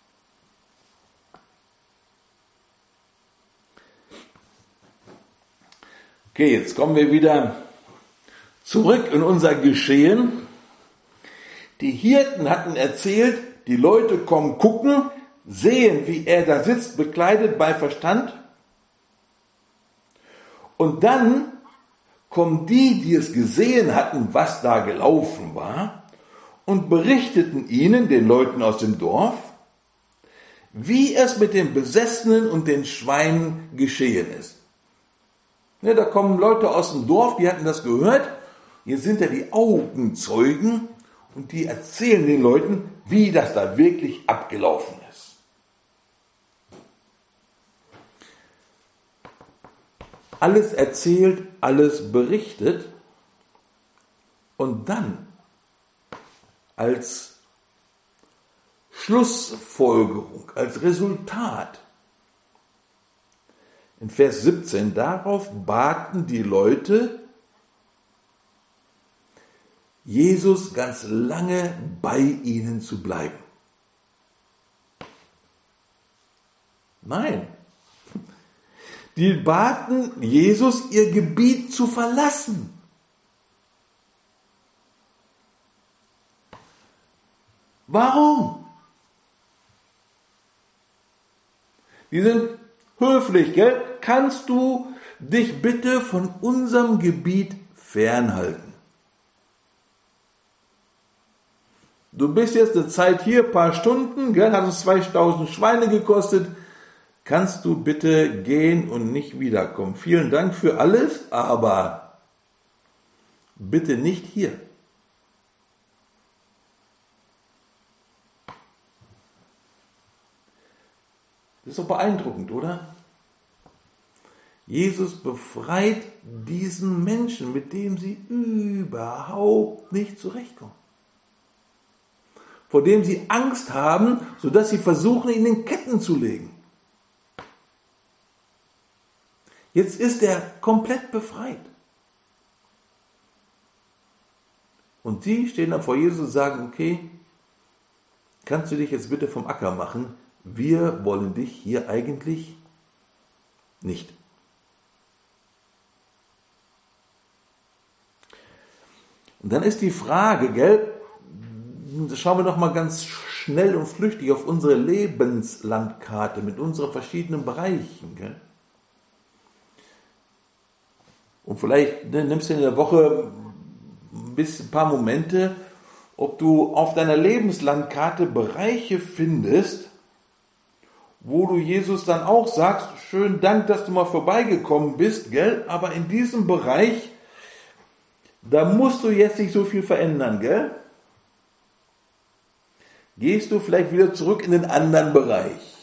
[SPEAKER 1] Okay, jetzt kommen wir wieder zurück in unser Geschehen. Die Hirten hatten erzählt, die Leute kommen gucken, sehen, wie er da sitzt, bekleidet bei Verstand. Und dann kommen die, die es gesehen hatten, was da gelaufen war, und berichteten ihnen, den Leuten aus dem Dorf, wie es mit den Besessenen und den Schweinen geschehen ist. Ja, da kommen Leute aus dem Dorf, die hatten das gehört, jetzt sind ja die Augenzeugen und die erzählen den Leuten, wie das da wirklich abgelaufen ist. Alles erzählt, alles berichtet und dann als Schlussfolgerung, als Resultat in Vers siebzehn, darauf baten die Leute, Jesus ganz lange bei ihnen zu bleiben. Nein, die baten Jesus, ihr Gebiet zu verlassen. Warum? Die sind höflich, gell? Kannst du dich bitte von unserem Gebiet fernhalten? Du bist jetzt eine Zeit hier, ein paar Stunden, gell? Hat es zweitausend Schweine gekostet. Kannst du bitte gehen und nicht wiederkommen? Vielen Dank für alles, aber bitte nicht hier. Das ist doch beeindruckend, oder? Jesus befreit diesen Menschen, mit dem sie überhaupt nicht zurechtkommen. Vor dem sie Angst haben, sodass sie versuchen, ihn in Ketten zu legen. Jetzt ist er komplett befreit. Und die stehen dann vor Jesus und sagen, okay, kannst du dich jetzt bitte vom Acker machen? Wir wollen dich hier eigentlich nicht. Und dann ist die Frage, gell, schauen wir doch mal ganz schnell und flüchtig auf unsere Lebenslandkarte mit unseren verschiedenen Bereichen, gell? Und vielleicht ne, nimmst du in der Woche ein bis ein paar Momente, ob du auf deiner Lebenslandkarte Bereiche findest, wo du Jesus dann auch sagst, schönen Dank, dass du mal vorbeigekommen bist, gell? Aber in diesem Bereich, da musst du jetzt nicht so viel verändern, gell? Gehst du vielleicht wieder zurück in den anderen Bereich.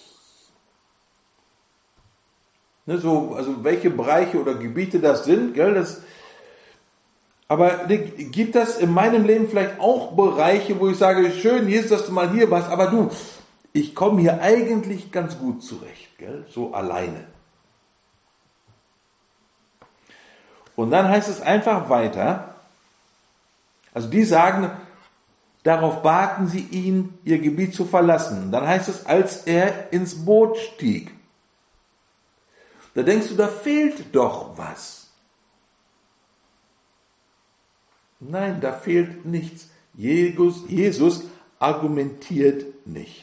[SPEAKER 1] Ne, so, also welche Bereiche oder Gebiete das sind, gell? Das, aber gibt das in meinem Leben vielleicht auch Bereiche, wo ich sage, schön, Jesus, dass du mal hier warst, aber du, ich komme hier eigentlich ganz gut zurecht, gell? So alleine. Und dann heißt es einfach weiter, also die sagen, darauf baten sie ihn, ihr Gebiet zu verlassen. Dann heißt es, als er ins Boot stieg. Da denkst du, da fehlt doch was. Nein, da fehlt nichts. Jesus, Jesus argumentiert nicht.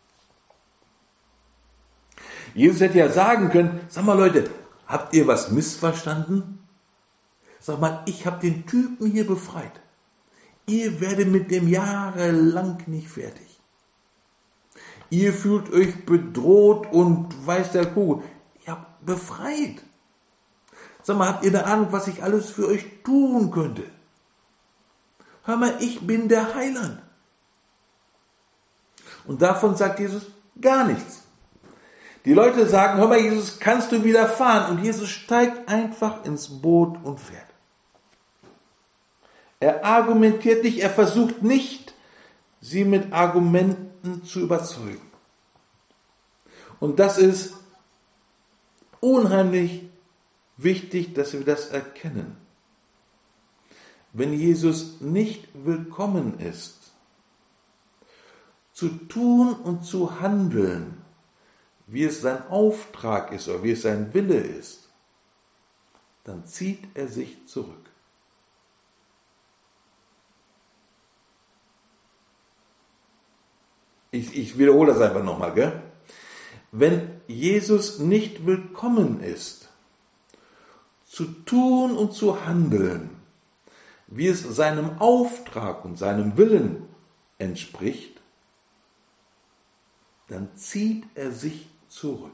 [SPEAKER 1] Jesus hätte ja sagen können, sag mal Leute, habt ihr was missverstanden? Sag mal, ich habe den Typen hier befreit. Ihr werdet mit dem jahrelang nicht fertig. Ihr fühlt euch bedroht und weiß der Kuh. Ihr habt befreit. Sag mal, habt ihr eine Ahnung, was ich alles für euch tun könnte? Hör mal, ich bin der Heiland. Und davon sagt Jesus gar nichts. Die Leute sagen, hör mal, Jesus, kannst du wieder fahren? Und Jesus steigt einfach ins Boot und fährt. Er argumentiert nicht, er versucht nicht, sie mit Argumenten zu überzeugen. Und das ist unheimlich wichtig, dass wir das erkennen. Wenn Jesus nicht willkommen ist, zu tun und zu handeln, wie es sein Auftrag ist oder wie es sein Wille ist, dann zieht er sich zurück. Ich, ich wiederhole das einfach nochmal, gell? Wenn Jesus nicht willkommen ist, zu tun und zu handeln, wie es seinem Auftrag und seinem Willen entspricht, dann zieht er sich zurück.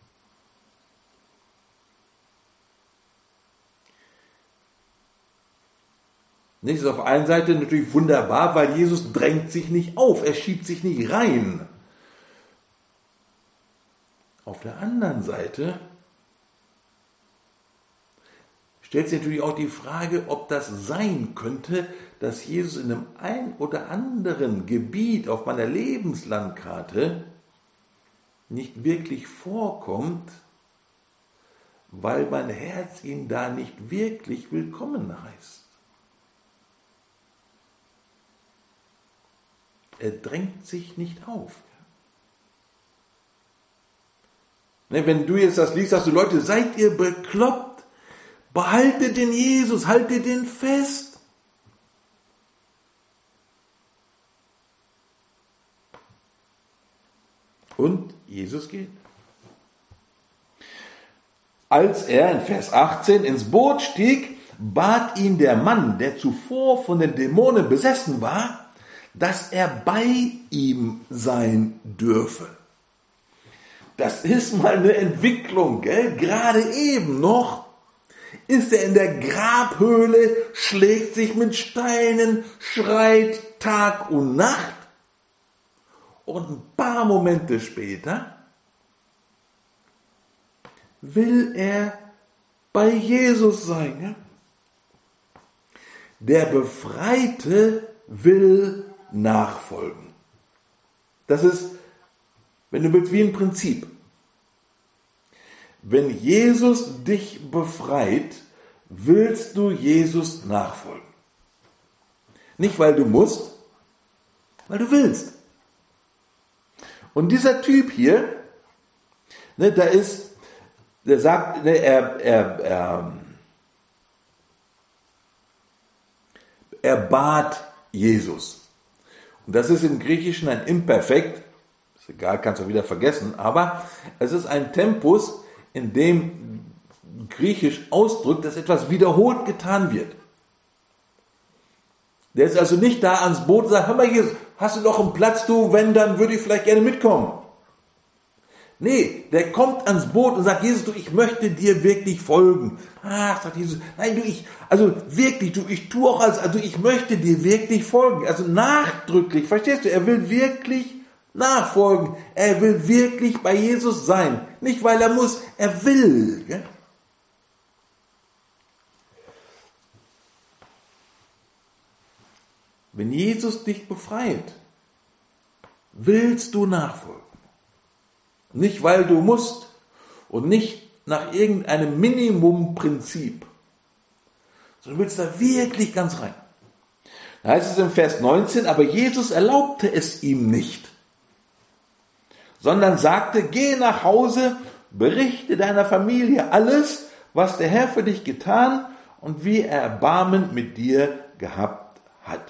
[SPEAKER 1] Das ist auf der einen Seite natürlich wunderbar, weil Jesus drängt sich nicht auf, er schiebt sich nicht rein. Auf der anderen Seite stellt sich natürlich auch die Frage, ob das sein könnte, dass Jesus in einem ein oder anderen Gebiet auf meiner Lebenslandkarte nicht wirklich vorkommt, weil mein Herz ihn da nicht wirklich willkommen heißt. Er drängt sich nicht auf. Wenn du jetzt das liest, sagst du, Leute, seid ihr bekloppt? Behaltet den Jesus, haltet den fest. Und Jesus geht. Als er in Vers achtzehn ins Boot stieg, bat ihn der Mann, der zuvor von den Dämonen besessen war, dass er bei ihm sein dürfe. Das ist mal eine Entwicklung, gell? Gerade eben noch ist er in der Grabhöhle, schlägt sich mit Steinen, schreit Tag und Nacht. Und ein paar Momente später will er bei Jesus sein. Gell? Der Befreite will nachfolgen. Das ist, wenn du willst, wie ein Prinzip. Wenn Jesus dich befreit, willst du Jesus nachfolgen. Nicht, weil du musst, weil du willst. Und dieser Typ hier, ne, da ist, der sagt, ne, er, er, er, er bat Jesus. Und das ist im Griechischen ein Imperfekt, ist egal, kannst du wieder vergessen, aber es ist ein Tempus, in dem Griechisch ausdrückt, dass etwas wiederholt getan wird. Der ist also nicht da ans Boot und sagt, hör mal Jesus, hast du noch einen Platz, du, wenn, dann würde ich vielleicht gerne mitkommen. Nee, der kommt ans Boot und sagt, Jesus, du, ich möchte dir wirklich folgen. Ach, sagt Jesus, nein, du, ich, also wirklich, du, ich tue auch als, also ich möchte dir wirklich folgen. Also nachdrücklich, verstehst du, er will wirklich nachfolgen. Er will wirklich bei Jesus sein. Nicht, weil er muss, er will. Gell? Wenn Jesus dich befreit, willst du nachfolgen. Nicht, weil du musst und nicht nach irgendeinem Minimumprinzip, sondern du willst da wirklich ganz rein. Da heißt es im Vers neunzehn, aber Jesus erlaubte es ihm nicht, sondern sagte, geh nach Hause, berichte deiner Familie alles, was der Herr für dich getan und wie er Erbarmen mit dir gehabt hat.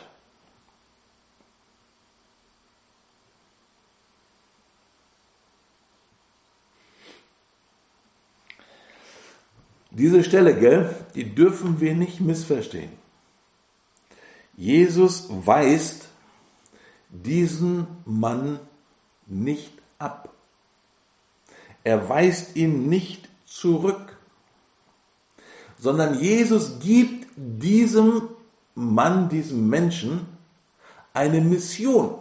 [SPEAKER 1] Diese Stelle, gell, die dürfen wir nicht missverstehen. Jesus weist diesen Mann nicht ab. Er weist ihn nicht zurück, sondern Jesus gibt diesem Mann, diesem Menschen eine Mission.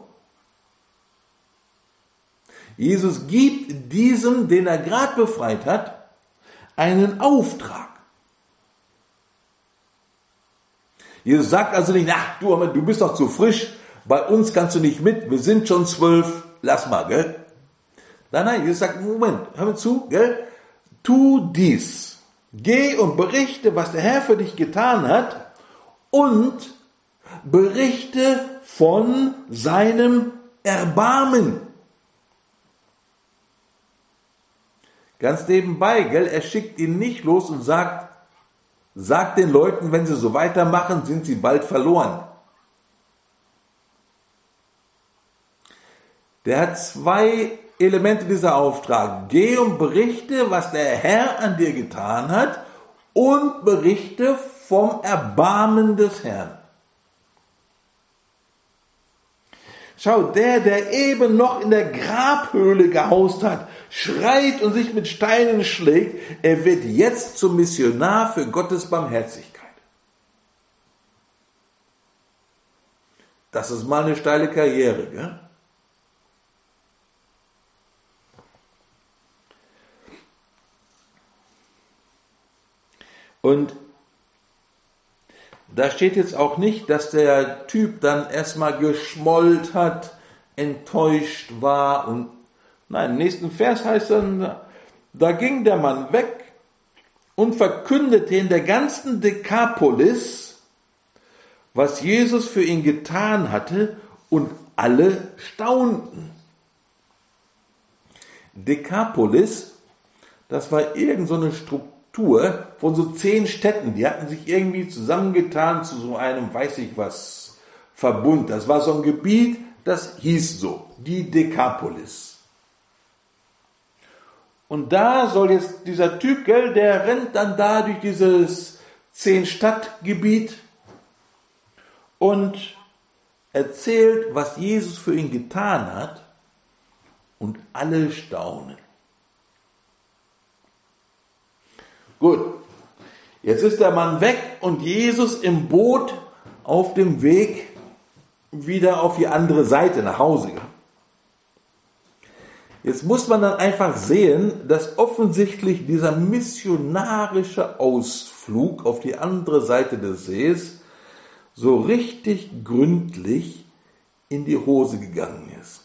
[SPEAKER 1] Jesus gibt diesem, den er gerade befreit hat, einen Auftrag. Jesus sagt also nicht, ach du, du bist doch zu frisch, bei uns kannst du nicht mit, wir sind schon zwölf, lass mal, gell? Nein, nein, Jesus sagt, Moment, hör mir zu, gell? Tu dies, geh und berichte, was der Herr für dich getan hat und berichte von seinem Erbarmen. Ganz nebenbei, gell, er schickt ihn nicht los und sagt, sagt den Leuten, wenn sie so weitermachen, sind sie bald verloren. Der hat zwei Elemente dieser Auftrag. Geh und berichte, was der Herr an dir getan hat und berichte vom Erbarmen des Herrn. Schau, der, der eben noch in der Grabhöhle gehaust hat, schreit und sich mit Steinen schlägt, er wird jetzt zum Missionar für Gottes Barmherzigkeit. Das ist mal eine steile Karriere, gell? Und da steht jetzt auch nicht, dass der Typ dann erstmal geschmollt hat, enttäuscht war und nein, im nächsten Vers heißt dann, da ging der Mann weg und verkündete in der ganzen Dekapolis, was Jesus für ihn getan hatte, und alle staunten. Dekapolis, das war irgend so eine Struktur von so zehn Städten, die hatten sich irgendwie zusammengetan zu so einem, weiß ich was, Verbund. Das war so ein Gebiet, das hieß so, die Dekapolis. Und da soll jetzt dieser Typ, gell, der rennt dann da durch dieses Zehn-Stadt-Gebiet und erzählt, was Jesus für ihn getan hat, und alle staunen. Gut, jetzt ist der Mann weg und Jesus im Boot auf dem Weg wieder auf die andere Seite nach Hause. Jetzt muss man dann einfach sehen, dass offensichtlich dieser missionarische Ausflug auf die andere Seite des Sees so richtig gründlich in die Hose gegangen ist.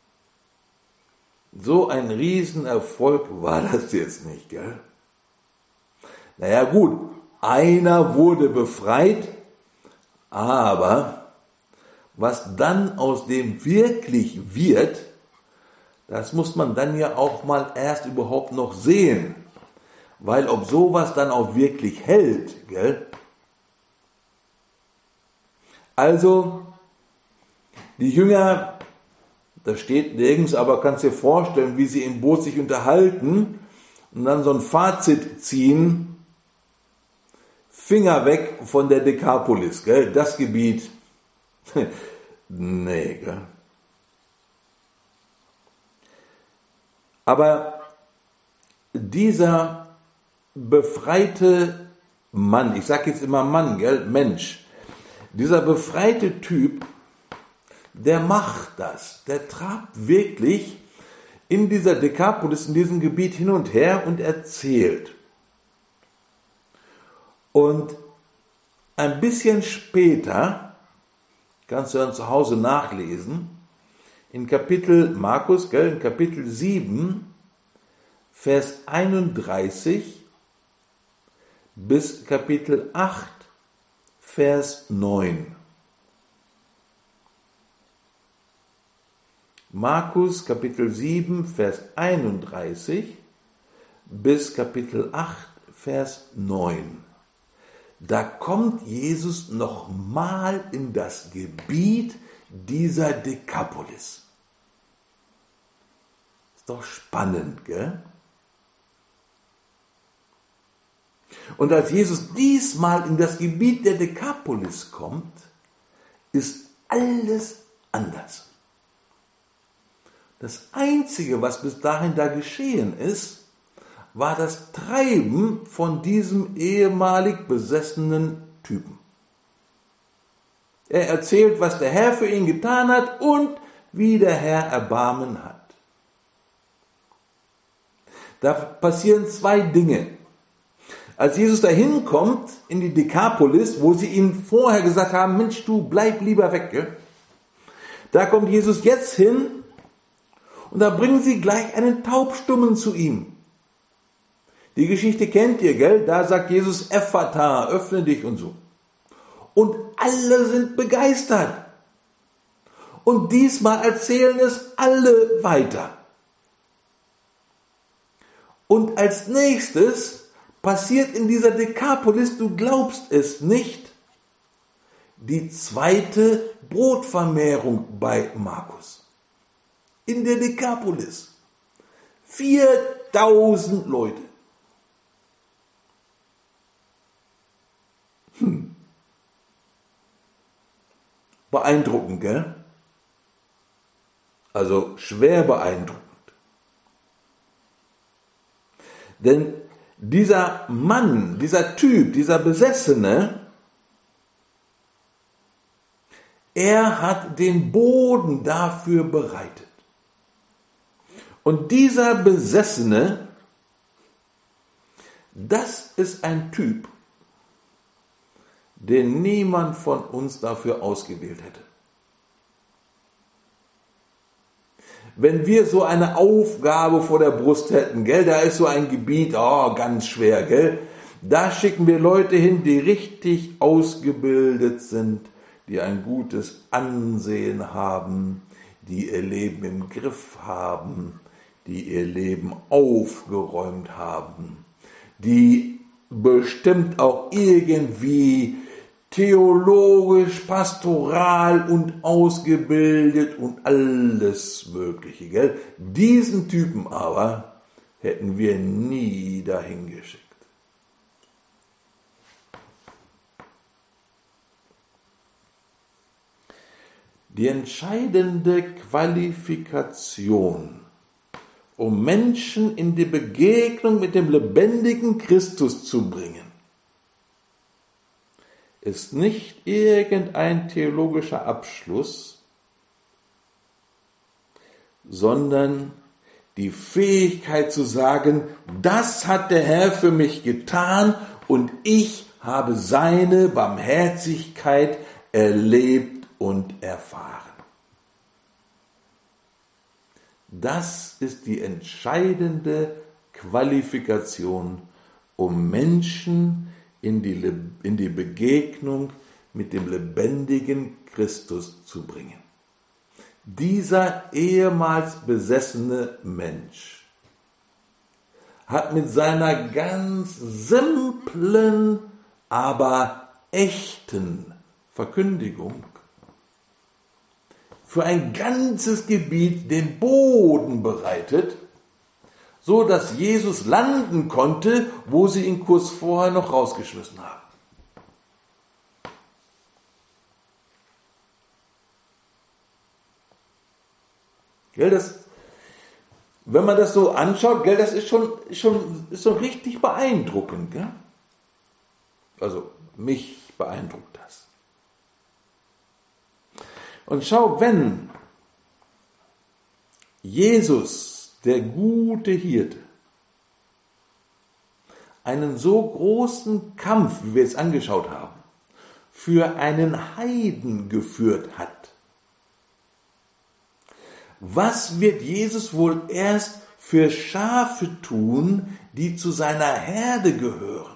[SPEAKER 1] So ein Riesenerfolg war das jetzt nicht, gell? Naja gut, einer wurde befreit, aber was dann aus dem wirklich wird, das muss man dann ja auch mal erst überhaupt noch sehen. Weil ob sowas dann auch wirklich hält, gell? Also, die Jünger, das steht nirgends, aber kannst dir vorstellen, wie sie im Boot sich unterhalten und dann so ein Fazit ziehen: Finger weg von der Dekapolis, gell? Das Gebiet, Nee, gell? Aber dieser befreite Mann, ich sage jetzt immer Mann, gell? Mensch, dieser befreite Typ, der macht das, der trabt wirklich in dieser Dekapolis, in diesem Gebiet hin und her und erzählt. Und ein bisschen später, kannst du dann zu Hause nachlesen, in Kapitel, Markus, gell, in Kapitel sieben, Vers einunddreißig bis Kapitel acht, Vers neun. Markus Kapitel sieben, Vers einunddreißig bis Kapitel acht, Vers neun. Da kommt Jesus nochmal in das Gebiet dieser Dekapolis. Ist doch spannend, gell? Und als Jesus diesmal in das Gebiet der Dekapolis kommt, ist alles anders. Das Einzige, was bis dahin da geschehen ist, war das Treiben von diesem ehemalig besessenen Typen. Er erzählt, was der Herr für ihn getan hat und wie der Herr Erbarmen hat. Da passieren zwei Dinge. Als Jesus dahin kommt in die Dekapolis, wo sie ihm vorher gesagt haben, Mensch, du bleib lieber weg, gell? Da kommt Jesus jetzt hin und da bringen sie gleich einen Taubstummen zu ihm. Die Geschichte kennt ihr, gell? Da sagt Jesus, Ephata, öffne dich und so. Und alle sind begeistert. Und diesmal erzählen es alle weiter. Und als nächstes passiert in dieser Dekapolis, du glaubst es nicht, die zweite Brotvermehrung bei Markus. In der Dekapolis. viertausend Leute. Hm. Beeindruckend, gell? Also schwer beeindruckend. Denn dieser Mann, dieser Typ, dieser Besessene, er hat den Boden dafür bereitet. Und dieser Besessene, das ist ein Typ, den niemand von uns dafür ausgewählt hätte. Wenn wir so eine Aufgabe vor der Brust hätten, gell, da ist so ein Gebiet, oh, ganz schwer, gell, da schicken wir Leute hin, die richtig ausgebildet sind, die ein gutes Ansehen haben, die ihr Leben im Griff haben, die ihr Leben aufgeräumt haben, die bestimmt auch irgendwie theologisch, pastoral und ausgebildet und alles Mögliche, gell? Diesen Typen aber hätten wir nie dahin geschickt. Die entscheidende Qualifikation, um Menschen in die Begegnung mit dem lebendigen Christus zu bringen, ist nicht irgendein theologischer Abschluss, sondern die Fähigkeit zu sagen, das hat der Herr für mich getan und ich habe seine Barmherzigkeit erlebt und erfahren. Das ist die entscheidende Qualifikation, um Menschen in die, in die Begegnung mit dem lebendigen Christus zu bringen. Dieser ehemals besessene Mensch hat mit seiner ganz simplen, aber echten Verkündigung für ein ganzes Gebiet den Boden bereitet, so dass Jesus landen konnte, wo sie ihn kurz vorher noch rausgeschmissen haben. Gell, das, wenn man das so anschaut, gell, das ist schon, ist schon, ist schon richtig beeindruckend. Gell? Also mich beeindruckt das. Und schau, wenn Jesus, der gute Hirte, einen so großen Kampf, wie wir es angeschaut haben, für einen Heiden geführt hat, was wird Jesus wohl erst für Schafe tun, die zu seiner Herde gehören?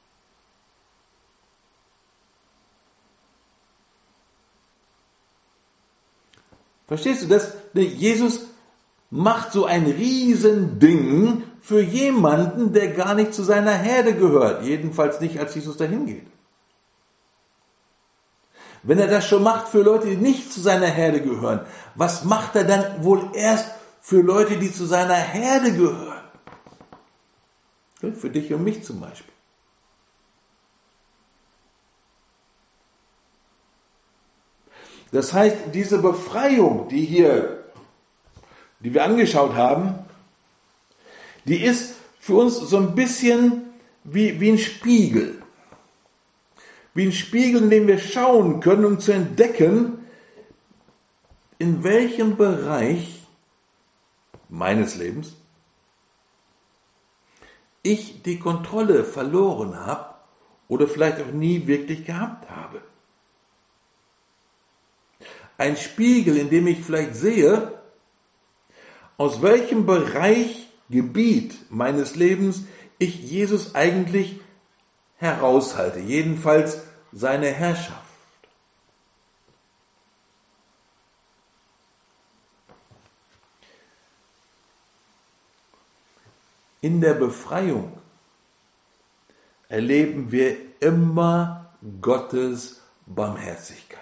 [SPEAKER 1] Verstehst du das? Jesus macht so ein Riesending für jemanden, der gar nicht zu seiner Herde gehört. Jedenfalls nicht, als Jesus dahin geht. Wenn er das schon macht für Leute, die nicht zu seiner Herde gehören, was macht er dann wohl erst für Leute, die zu seiner Herde gehören? Für dich und mich zum Beispiel. Das heißt, diese Befreiung, die hier, die wir angeschaut haben, die ist für uns so ein bisschen wie, wie ein Spiegel. Wie ein Spiegel, in dem wir schauen können, um zu entdecken, in welchem Bereich meines Lebens ich die Kontrolle verloren habe oder vielleicht auch nie wirklich gehabt habe. Ein Spiegel, in dem ich vielleicht sehe, aus welchem Bereich, Gebiet meines Lebens ich Jesus eigentlich heraushalte, jedenfalls seine Herrschaft. In der Befreiung erleben wir immer Gottes Barmherzigkeit.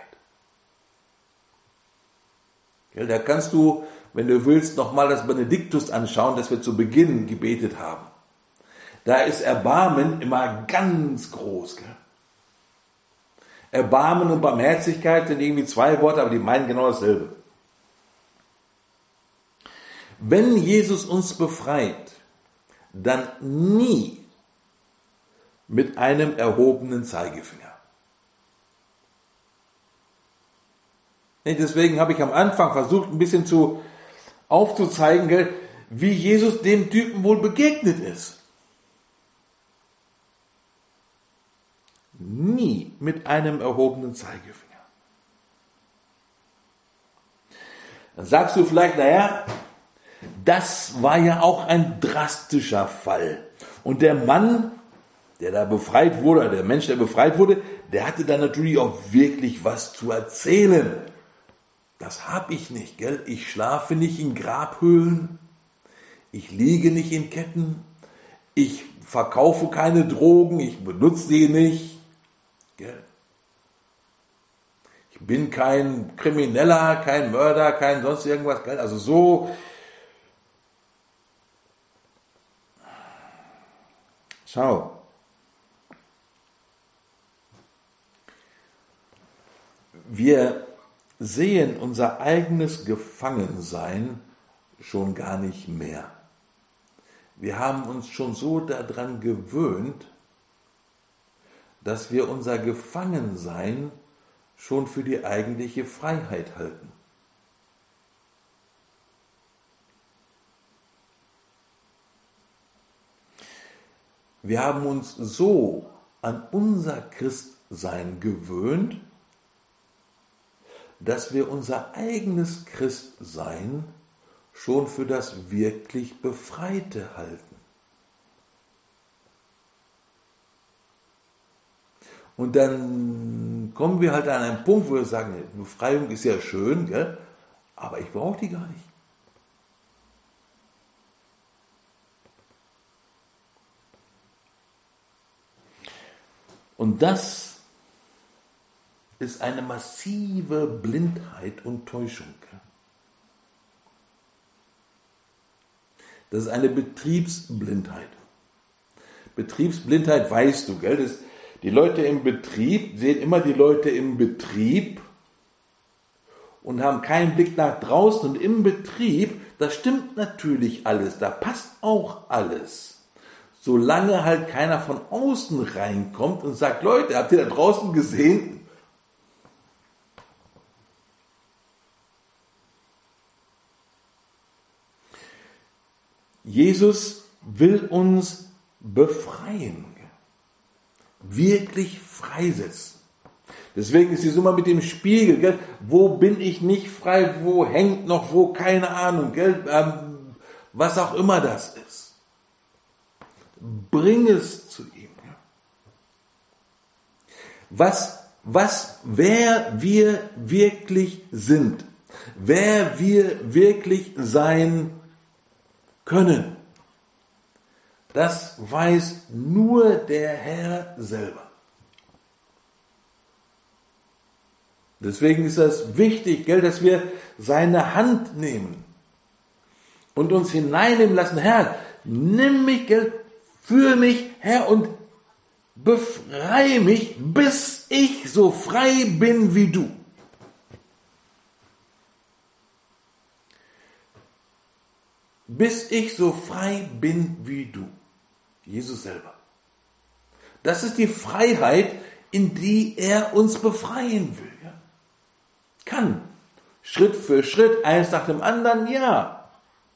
[SPEAKER 1] Da kannst du, wenn du willst, nochmal das Benediktus anschauen, das wir zu Beginn gebetet haben. Da ist Erbarmen immer ganz groß. Gell? Erbarmen und Barmherzigkeit sind irgendwie zwei Worte, aber die meinen genau dasselbe. Wenn Jesus uns befreit, dann nie mit einem erhobenen Zeigefinger. Deswegen habe ich am Anfang versucht, ein bisschen zu aufzuzeigen, gell, wie Jesus dem Typen wohl begegnet ist. Nie mit einem erhobenen Zeigefinger. Dann sagst du vielleicht, naja, das war ja auch ein drastischer Fall. Und der Mann, der da befreit wurde, der Mensch, der befreit wurde, der hatte dann natürlich auch wirklich was zu erzählen. Das habe ich nicht, gell? Ich schlafe nicht in Grabhöhlen, ich liege nicht in Ketten, ich verkaufe keine Drogen, ich benutze die nicht, gell? Ich bin kein Krimineller, kein Mörder, kein sonst irgendwas, gell? Also so. Schau. Wir sehen unser eigenes Gefangensein schon gar nicht mehr. Wir haben uns schon so daran gewöhnt, dass wir unser Gefangensein schon für die eigentliche Freiheit halten. Wir haben uns so an unser Christsein gewöhnt, dass wir unser eigenes Christsein schon für das wirklich Befreite halten. Und dann kommen wir halt an einen Punkt, wo wir sagen, Befreiung ist ja schön, gell? Aber ich brauche die gar nicht. Und das ist eine massive Blindheit und Täuschung. Das ist eine Betriebsblindheit. Betriebsblindheit weißt du, gell? Das, die Leute im Betrieb sehen immer die Leute im Betrieb und haben keinen Blick nach draußen und im Betrieb, das stimmt natürlich alles, da passt auch alles. Solange halt keiner von außen reinkommt und sagt, Leute, habt ihr da draußen gesehen? Jesus will uns befreien, wirklich freisetzen. Deswegen ist die Summe mit dem Spiegel, gell? Wo bin ich nicht frei, wo hängt noch wo, keine Ahnung, gell? Ähm, was auch immer das ist. Bring es zu ihm. Was, was, wer wir wirklich sind, wer wir wirklich sein können, das weiß nur der Herr selber. Deswegen ist das wichtig, gell, dass wir seine Hand nehmen und uns hineinnehmen lassen. Herr, nimm mich, gell, führe mich, Herr, und befreie mich, bis ich so frei bin wie du. Bis ich so frei bin wie du. Jesus selber. Das ist die Freiheit, in die er uns befreien will. Ja? Kann. Schritt für Schritt, eins nach dem anderen, ja.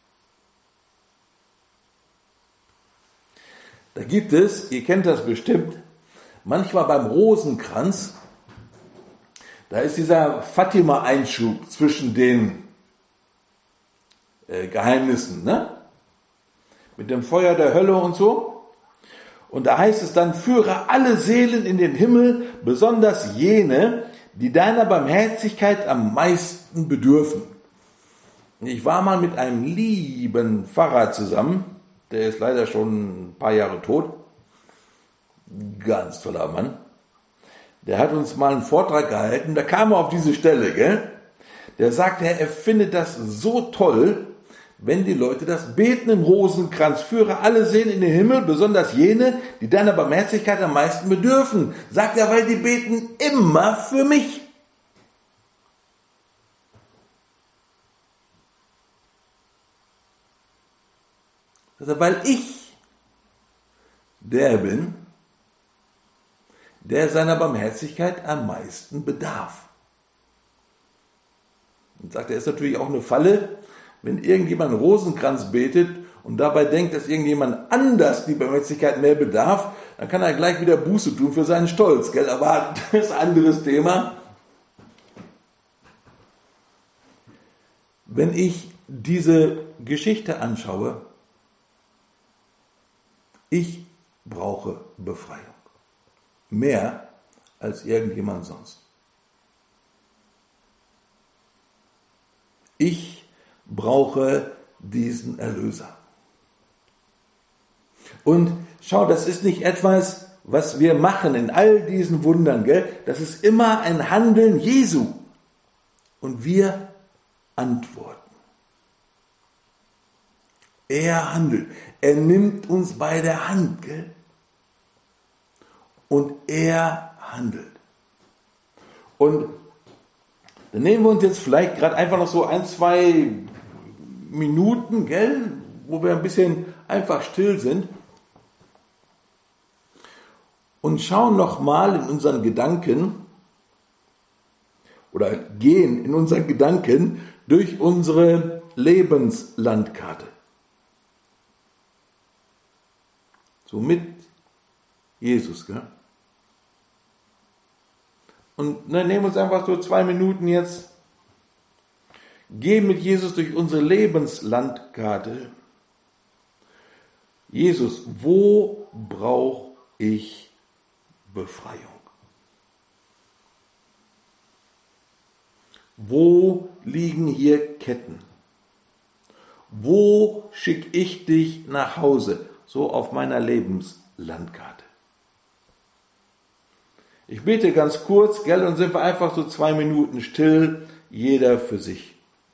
[SPEAKER 1] Da gibt es, ihr kennt das bestimmt, manchmal beim Rosenkranz, da ist dieser Fatima-Einschub zwischen den äh, Geheimnissen, ne? Mit dem Feuer der Hölle und so. Und da heißt es dann, führe alle Seelen in den Himmel, besonders jene, die deiner Barmherzigkeit am meisten bedürfen. Ich war mal mit einem lieben Pfarrer zusammen, der ist leider schon ein paar Jahre tot, ganz toller Mann. Der hat uns mal einen Vortrag gehalten, da kam er auf diese Stelle, gell? Der sagte, er findet das so toll, wenn die Leute das beten im Rosenkranz, führe alle Seelen in den Himmel, besonders jene, die deiner Barmherzigkeit am meisten bedürfen. Sagt er, weil die beten immer für mich. Also, weil ich der bin, der seiner Barmherzigkeit am meisten bedarf. Und sagt er, ist natürlich auch eine Falle, wenn irgendjemand einen Rosenkranz betet und dabei denkt, dass irgendjemand anders die Barmherzigkeit mehr bedarf, dann kann er gleich wieder Buße tun für seinen Stolz, gell? Aber das ist ein anderes Thema. Wenn ich diese Geschichte anschaue, ich brauche Befreiung. Mehr als irgendjemand sonst. Ich brauche diesen Erlöser. Und schau, das ist nicht etwas, was wir machen in all diesen Wundern, gell? Das ist immer ein Handeln Jesu. Und wir antworten. Er handelt. Er nimmt uns bei der Hand, gell? Und er handelt. Und dann nehmen wir uns jetzt vielleicht gerade einfach noch so ein, zwei Minuten, gell, wo wir ein bisschen einfach still sind und schauen nochmal in unseren Gedanken oder gehen in unseren Gedanken durch unsere Lebenslandkarte. So mit Jesus, gell? Und dann nehmen wir uns einfach so zwei Minuten jetzt, gehen mit Jesus durch unsere Lebenslandkarte. Jesus, wo brauche ich Befreiung? Wo liegen hier Ketten? Wo schicke ich dich nach Hause? So auf meiner Lebenslandkarte. Ich bete ganz kurz, gell, und sind wir einfach so zwei Minuten still, jeder für sich.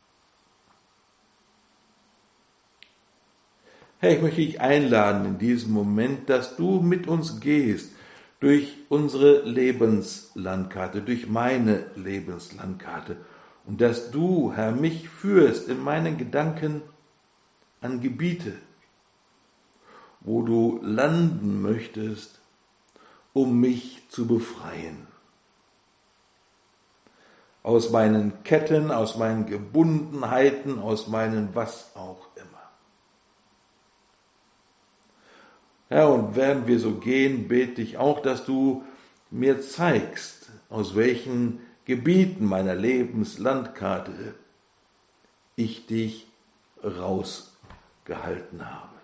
[SPEAKER 1] Herr, ich möchte dich einladen in diesem Moment, dass du mit uns gehst durch unsere Lebenslandkarte, durch meine Lebenslandkarte und dass du, Herr, mich führst in meinen Gedanken an Gebiete, wo du landen möchtest, um mich zu befreien. Aus meinen Ketten, aus meinen Gebundenheiten, aus meinen was auch immer. Herr, und während wir so gehen, bete ich auch, dass du mir zeigst, aus welchen Gebieten meiner Lebenslandkarte ich dich rausgehalten habe.